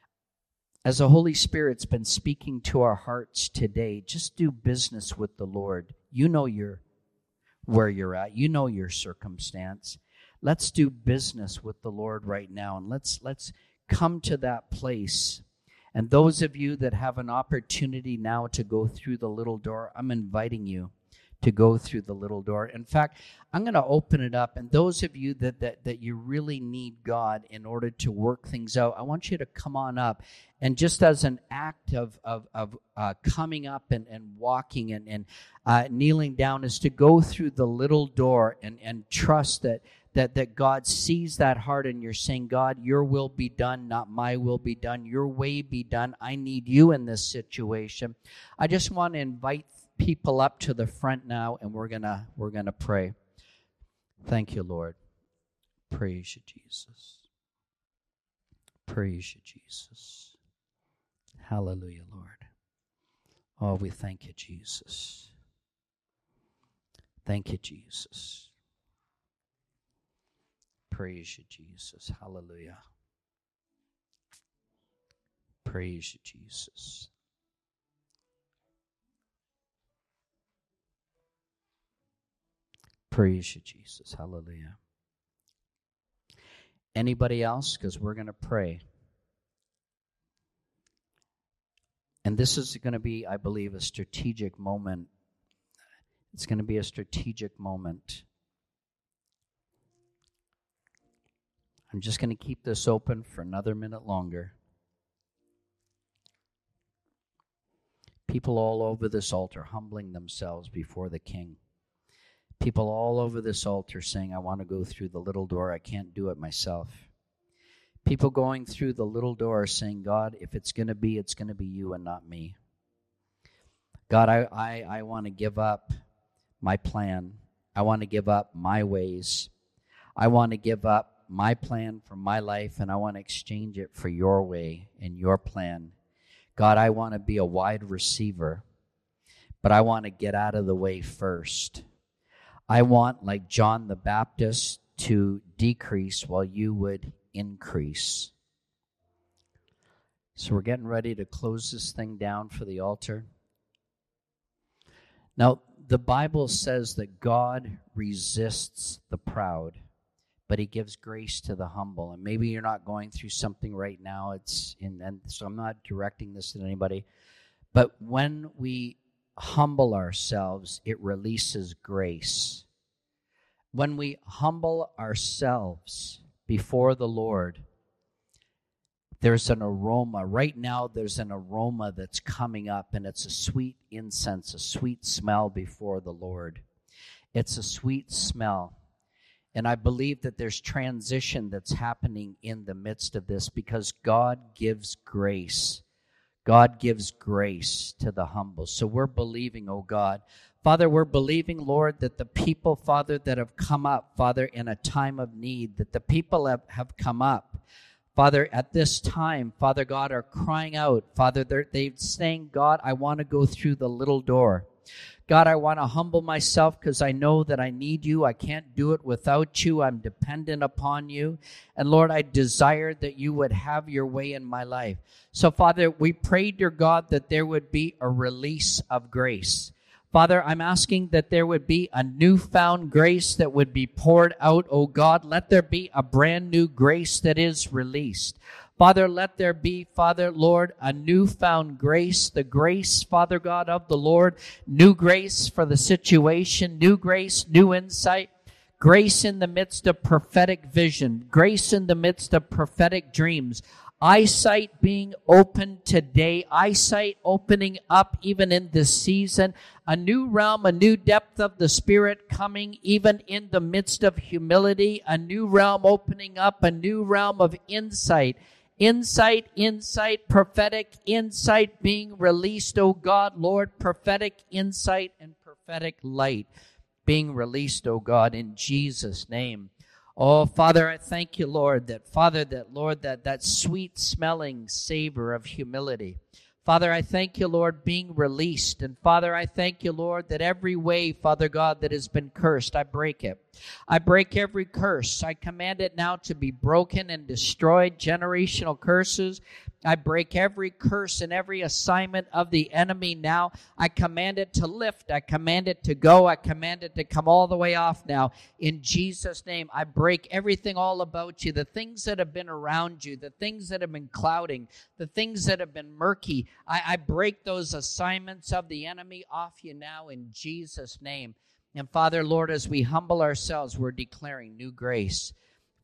As the Holy Spirit's been speaking to our hearts today, just do business with the Lord. You know your, where you're at. You know your circumstance. Let's do business with the Lord right now, and let's let's come to that place. And those of you that have an opportunity now to go through the little door, I'm inviting you to go through the little door. In fact, I'm going to open it up, and those of you that, that, that you really need God in order to work things out, I want you to come on up. And just as an act of, of, of uh, coming up and, and walking and, and uh, kneeling down is to go through the little door and, and trust that, that, that God sees that heart and you're saying, God, your will be done, not my will be done. Your way be done. I need you in this situation. I just want to invite people up to the front now, and we're gonna we're gonna pray. Thank you, Lord. Praise you, Jesus. Praise you, Jesus. Hallelujah, Lord. Oh, we thank you, Jesus. Thank you, Jesus. Praise you, Jesus. Hallelujah. Praise you, Jesus. Praise you, Jesus. Hallelujah. Anybody else? Because we're going to pray. And this is going to be, I believe, a strategic moment. It's going to be a strategic moment. I'm just going to keep this open for another minute longer. People all over this altar humbling themselves before the King. People all over this altar saying, I want to go through the little door. I can't do it myself. People going through the little door saying, God, if it's going to be, it's going to be you and not me. God, I, I, I want to give up my plan. I want to give up my ways. I want to give up my plan for my life, and I want to exchange it for your way and your plan. God, I want to be a wide receiver, but I want to get out of the way first. I want, like John the Baptist, to decrease while you would increase. So we're getting ready to close this thing down for the altar. Now, the Bible says that God resists the proud, but he gives grace to the humble. And maybe you're not going through something right now. It's in, and so I'm not directing this to anybody. But when we humble ourselves, it releases grace. When we humble ourselves before the Lord, there's an aroma. Right now, there's an aroma that's coming up, and it's a sweet incense, a sweet smell before the Lord. It's a sweet smell. And I believe that there's transition that's happening in the midst of this because God gives grace. God gives grace to the humble. So we're believing, oh God. Father, we're believing, Lord, that the people, Father, that have come up, Father, in a time of need, that the people have, have come up, Father, at this time, Father God, are crying out. Father, they're, they're saying, God, I want to go through the little door. God, I want to humble myself because I know that I need you. I can't do it without you. I'm dependent upon you. And Lord, I desire that you would have your way in my life. So, Father, we prayed, dear God, that there would be a release of grace. Father, I'm asking that there would be a newfound grace that would be poured out, oh God. Let there be a brand new grace that is released. Father, let there be, Father, Lord, a newfound grace, the grace, Father God, of the Lord, new grace for the situation, new grace, new insight, grace in the midst of prophetic vision, grace in the midst of prophetic dreams, eyesight being opened today, eyesight opening up even in this season, a new realm, a new depth of the Spirit coming even in the midst of humility, a new realm opening up, a new realm of insight. Insight, insight, prophetic insight being released, oh God, Lord, prophetic insight and prophetic light being released, oh God, in Jesus' name. Oh, Father, I thank you, Lord, that, Father, that, Lord, that, that sweet-smelling savor of humility. Father, I thank you, Lord, being released. And Father, I thank you, Lord, that every way, Father God, that has been cursed, I break it. I break every curse. I command it now to be broken and destroyed. Generational curses. I break every curse and every assignment of the enemy now. I command it to lift. I command it to go. I command it to come all the way off now. In Jesus' name, I break everything all about you, the things that have been around you, the things that have been clouding, the things that have been murky. I, I break those assignments of the enemy off you now in Jesus' name. And Father, Lord, as we humble ourselves, we're declaring new grace.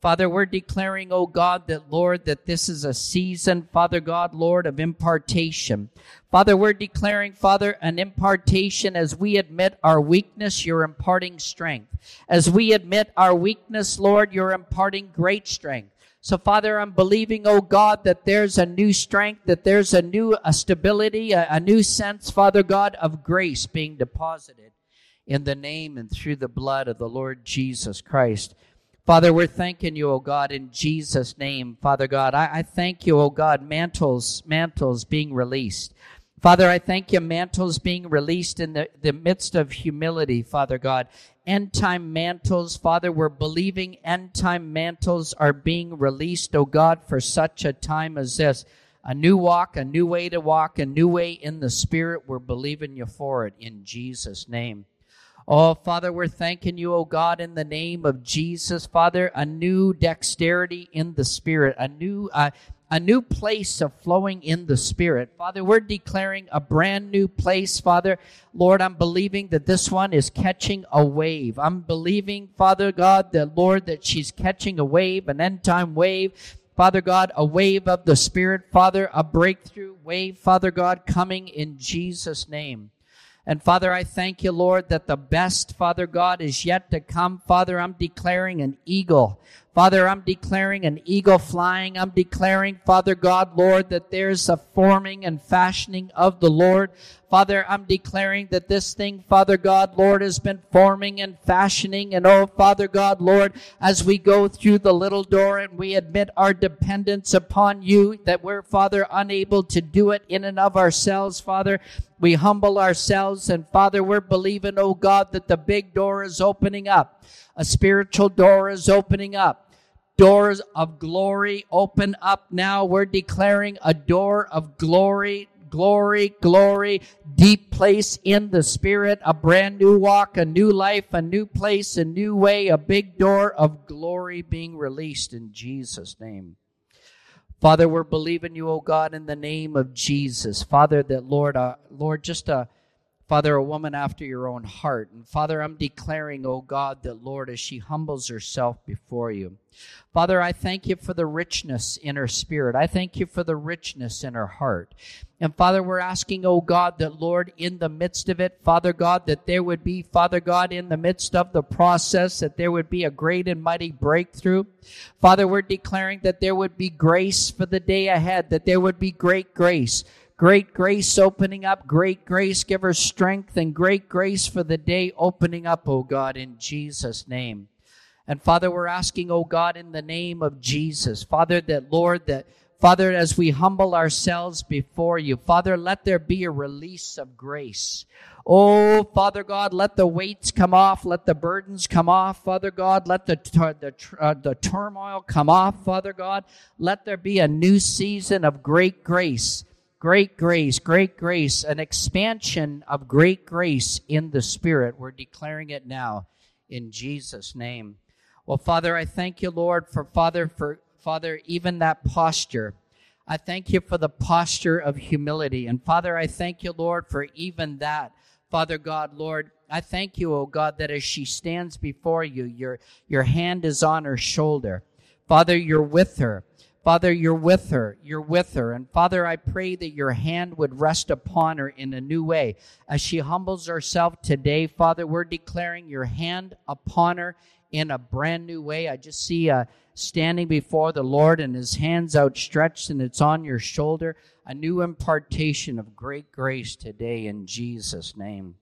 Father, we're declaring, oh God, that, Lord, that this is a season, Father God, Lord, of impartation. Father, we're declaring, Father, an impartation as we admit our weakness, you're imparting strength. As we admit our weakness, Lord, you're imparting great strength. So, Father, I'm believing, oh God, that there's a new strength, that there's a new a stability, a, a new sense, Father God, of grace being deposited in the name and through the blood of the Lord Jesus Christ. Father, we're thanking you, oh God, in Jesus' name. Father God, I, I thank you, oh God, mantles, mantles being released. Father, I thank you, mantles being released in the, the midst of humility, Father God. End-time mantles, Father, we're believing end-time mantles are being released, oh God, for such a time as this. A new walk, a new way to walk, a new way in the Spirit. We're believing you for it in Jesus' name. Oh, Father, we're thanking you, oh God, in the name of Jesus. Father, a new dexterity in the Spirit, a new uh, a new place of flowing in the Spirit. Father, we're declaring a brand new place, Father. Lord, I'm believing that this one is catching a wave. I'm believing, Father God, that, Lord, that she's catching a wave, an end-time wave. Father God, a wave of the Spirit. Father, a breakthrough wave, Father God, coming in Jesus' name. And Father, I thank you, Lord, that the best, Father God, is yet to come. Father, I'm declaring an eagle. Father, I'm declaring an eagle flying. I'm declaring, Father God, Lord, that there's a forming and fashioning of the Lord. Father, I'm declaring that this thing, Father God, Lord, has been forming and fashioning. And oh, Father God, Lord, as we go through the little door and we admit our dependence upon you, that we're, Father, unable to do it in and of ourselves, Father, we humble ourselves. And Father, we're believing, oh God, that the big door is opening up. A spiritual door is opening up. Doors of glory open up now. We're declaring a door of glory, glory, glory, deep place in the Spirit, a brand new walk, a new life, a new place, a new way, a big door of glory being released in Jesus' name. Father, we're believing you, oh God, in the name of Jesus. Father, that Lord, uh, Lord, just a Father, a woman after your own heart. And Father, I'm declaring, oh God, that Lord, as she humbles herself before you. Father, I thank you for the richness in her spirit. I thank you for the richness in her heart. And Father, we're asking, oh God, that Lord, in the midst of it, Father God, that there would be, Father God, in the midst of the process, that there would be a great and mighty breakthrough. Father, we're declaring that there would be grace for the day ahead, that there would be great grace. Great grace opening up, great grace, give her strength, and great grace for the day opening up, oh God, in Jesus' name. And Father, we're asking, oh God, in the name of Jesus, Father, that Lord, that Father, as we humble ourselves before you, Father, let there be a release of grace. Oh, Father God, let the weights come off, let the burdens come off, Father God, let the the, uh, the turmoil come off, Father God. Let there be a new season of great grace. Great grace, great grace, an expansion of great grace in the Spirit. We're declaring it now in Jesus' name. Well, Father, I thank you, Lord, for Father, for Father, even that posture. I thank you for the posture of humility. And Father, I thank you, Lord, for even that. Father God, Lord, I thank you, oh God, that as she stands before you, your, your hand is on her shoulder. Father, you're with her. Father, you're with her. You're with her. And Father, I pray that your hand would rest upon her in a new way. As she humbles herself today, Father, we're declaring your hand upon her in a brand new way. I just see uh, standing before the Lord and his hands outstretched, and it's on your shoulder. A new impartation of great grace today in Jesus' name.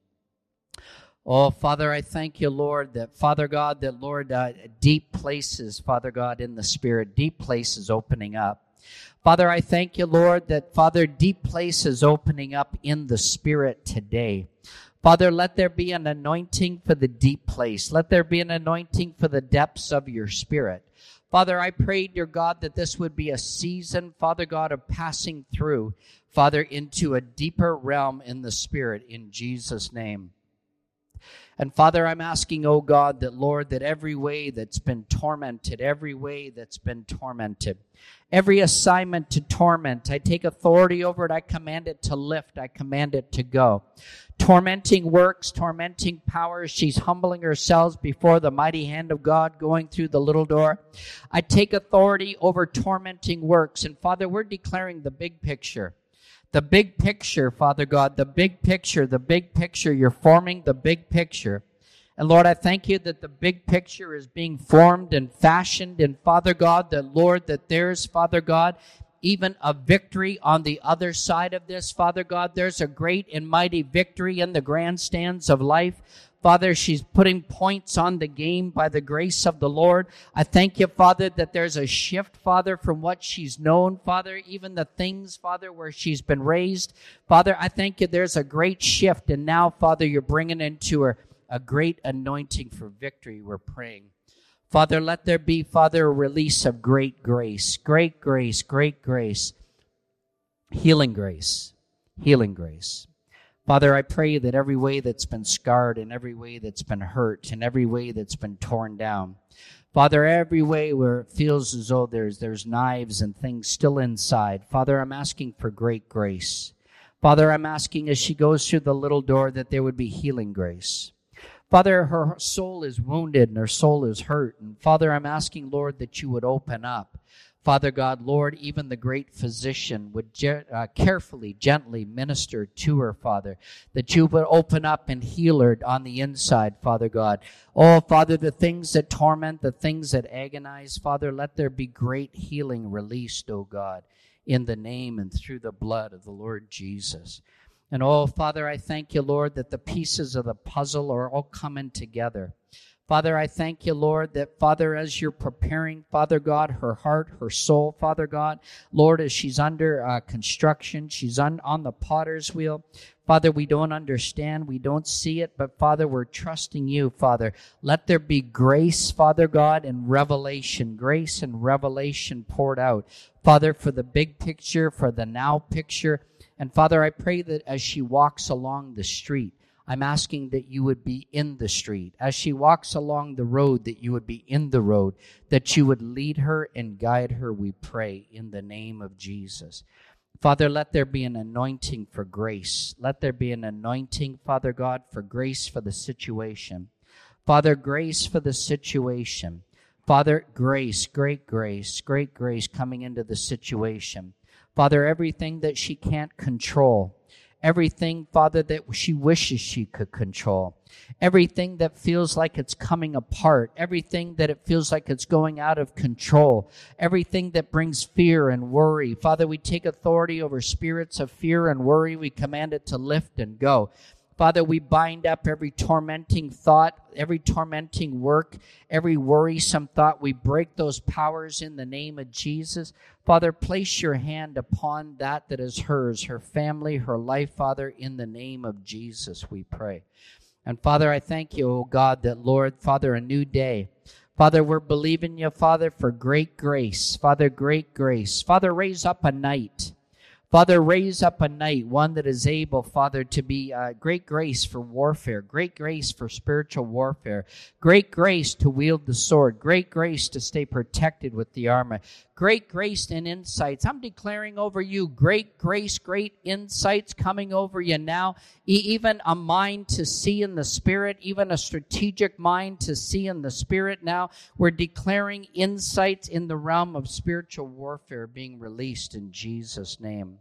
Oh, Father, I thank you, Lord, that, Father God, that, Lord, uh, deep places, Father God, in the Spirit, deep places opening up. Father, I thank you, Lord, that, Father, deep places opening up in the Spirit today. Father, let there be an anointing for the deep place. Let there be an anointing for the depths of your Spirit. Father, I pray, dear God, that this would be a season, Father God, of passing through, Father, into a deeper realm in the Spirit, in Jesus' name. And Father, I'm asking, oh God, that Lord, that every way that's been tormented, every way that's been tormented, every assignment to torment, I take authority over it. I command it to lift. I command it to go. Tormenting works, tormenting powers. She's humbling herself before the mighty hand of God going through the little door. I take authority over tormenting works. And Father, we're declaring the big picture. The big picture, Father God, the big picture, the big picture. You're forming the big picture. And Lord, I thank you that the big picture is being formed and fashioned. And Father God, that Lord, that there's, Father God, even a victory on the other side of this, Father God. There's a great and mighty victory in the grandstands of life. Father, she's putting points on the game by the grace of the Lord. I thank you, Father, that there's a shift, Father, from what she's known, Father, even the things, Father, where she's been raised. Father, I thank you there's a great shift. And now, Father, you're bringing into her a great anointing for victory, we're praying. Father, let there be, Father, a release of great grace, great grace, great grace, healing grace, healing grace. Father, I pray that every way that's been scarred and every way that's been hurt and every way that's been torn down, Father, every way where it feels as though there's, there's knives and things still inside, Father, I'm asking for great grace. Father, I'm asking as she goes through the little door that there would be healing grace. Father, her soul is wounded and her soul is hurt. And Father, I'm asking, Lord, that you would open up. Father God, Lord, even the great physician would ge- uh, carefully, gently minister to her, Father, that you would open up and heal her on the inside, Father God. Oh, Father, the things that torment, the things that agonize, Father, let there be great healing released, oh God, in the name and through the blood of the Lord Jesus. And oh, Father, I thank you, Lord, that the pieces of the puzzle are all coming together. Father, I thank you, Lord, that, Father, as you're preparing, Father God, her heart, her soul, Father God, Lord, as she's under uh, construction, she's on, on the potter's wheel. Father, we don't understand, we don't see it, but Father, we're trusting you, Father. Let there be grace, Father God, and revelation, grace and revelation poured out. Father, for the big picture, for the now picture. And Father, I pray that as she walks along the street, I'm asking that you would be in the street. As she walks along the road, that you would be in the road, that you would lead her and guide her, we pray, in the name of Jesus. Father, let there be an anointing for grace. Let there be an anointing, Father God, for grace for the situation. Father, grace for the situation. Father, grace, great grace, great grace coming into the situation. Father, everything that she can't control, everything, Father, that she wishes she could control, everything that feels like it's coming apart, everything that it feels like it's going out of control, everything that brings fear and worry. Father, we take authority over spirits of fear and worry. We command it to lift and go. Father, we bind up every tormenting thought, every tormenting work, every worrisome thought. We break those powers in the name of Jesus. Father, place your hand upon that that is hers, her family, her life, Father, in the name of Jesus, we pray. And Father, I thank you, oh God, that, Lord, Father, a new day. Father, we're believing you, Father, for great grace. Father, great grace. Father, raise up a knight. Father, raise up a knight, one that is able, Father, to be uh, great grace for warfare, great grace for spiritual warfare, great grace to wield the sword, great grace to stay protected with the armor, great grace and insights. I'm declaring over you great grace, great insights coming over you now, e- even a mind to see in the Spirit, even a strategic mind to see in the Spirit now. We're declaring insights in the realm of spiritual warfare being released in Jesus' name.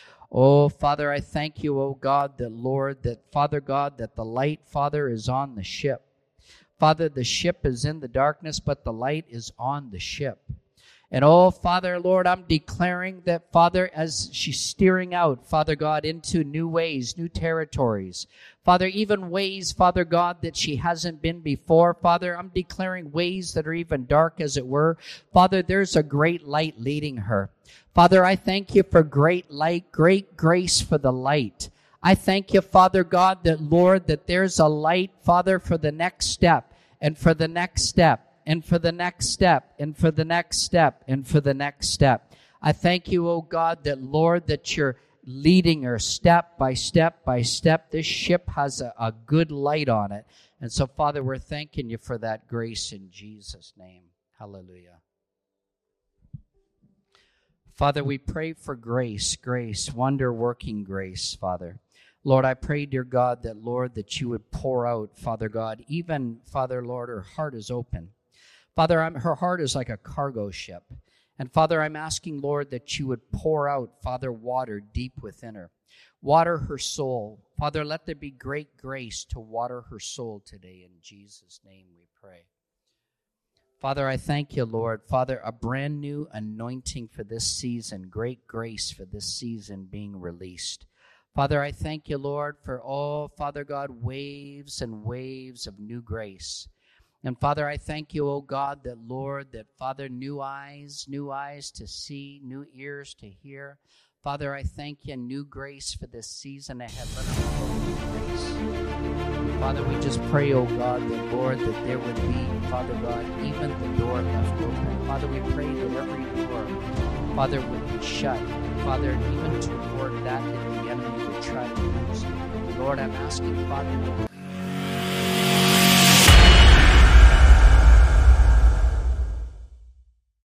Oh, Father, I thank you, oh God, that, Lord, that, Father God, that the light, Father, is on the ship. Father, the ship is in the darkness, but the light is on the ship. And oh, Father, Lord, I'm declaring that, Father, as she's steering out, Father God, into new ways, new territories, Father, even ways, Father God, that she hasn't been before, Father, I'm declaring ways that are even dark, as it were. Father, there's a great light leading her. Father, I thank you for great light, great grace for the light. I thank you, Father God, that, Lord, that there's a light, Father, for the next step, and for the next step, and for the next step, and for the next step, and for the next step. I thank you, oh God, that, Lord, that you're leading her step by step by step. This ship has a, a good light on it. And so, Father, we're thanking you for that grace in Jesus' name. Hallelujah. Father, we pray for grace, grace, wonder-working grace, Father. Lord, I pray, dear God, that, Lord, that you would pour out, Father God, even, Father, Lord, her heart is open. Father, I'm, her heart is like a cargo ship. And, Father, I'm asking, Lord, that you would pour out, Father, water deep within her. Water her soul. Father, let there be great grace to water her soul today. In Jesus' name we pray. Father, I thank you, Lord. Father, a brand new anointing for this season, great grace for this season being released. Father, I thank you, Lord, for all, Father God, waves and waves of new grace. And Father, I thank you, oh God, that, Lord, that, Father, new eyes, new eyes to see, new ears to hear. Father, I thank you, new grace for this season ahead. Let us all new grace. Father, we just pray, oh God, that, Lord, that there would be, Father God, even the door left open. Father, we pray that every door, Father, would be shut. Father, even toward that that the enemy would try to use. Lord, I'm asking, Father, Lord,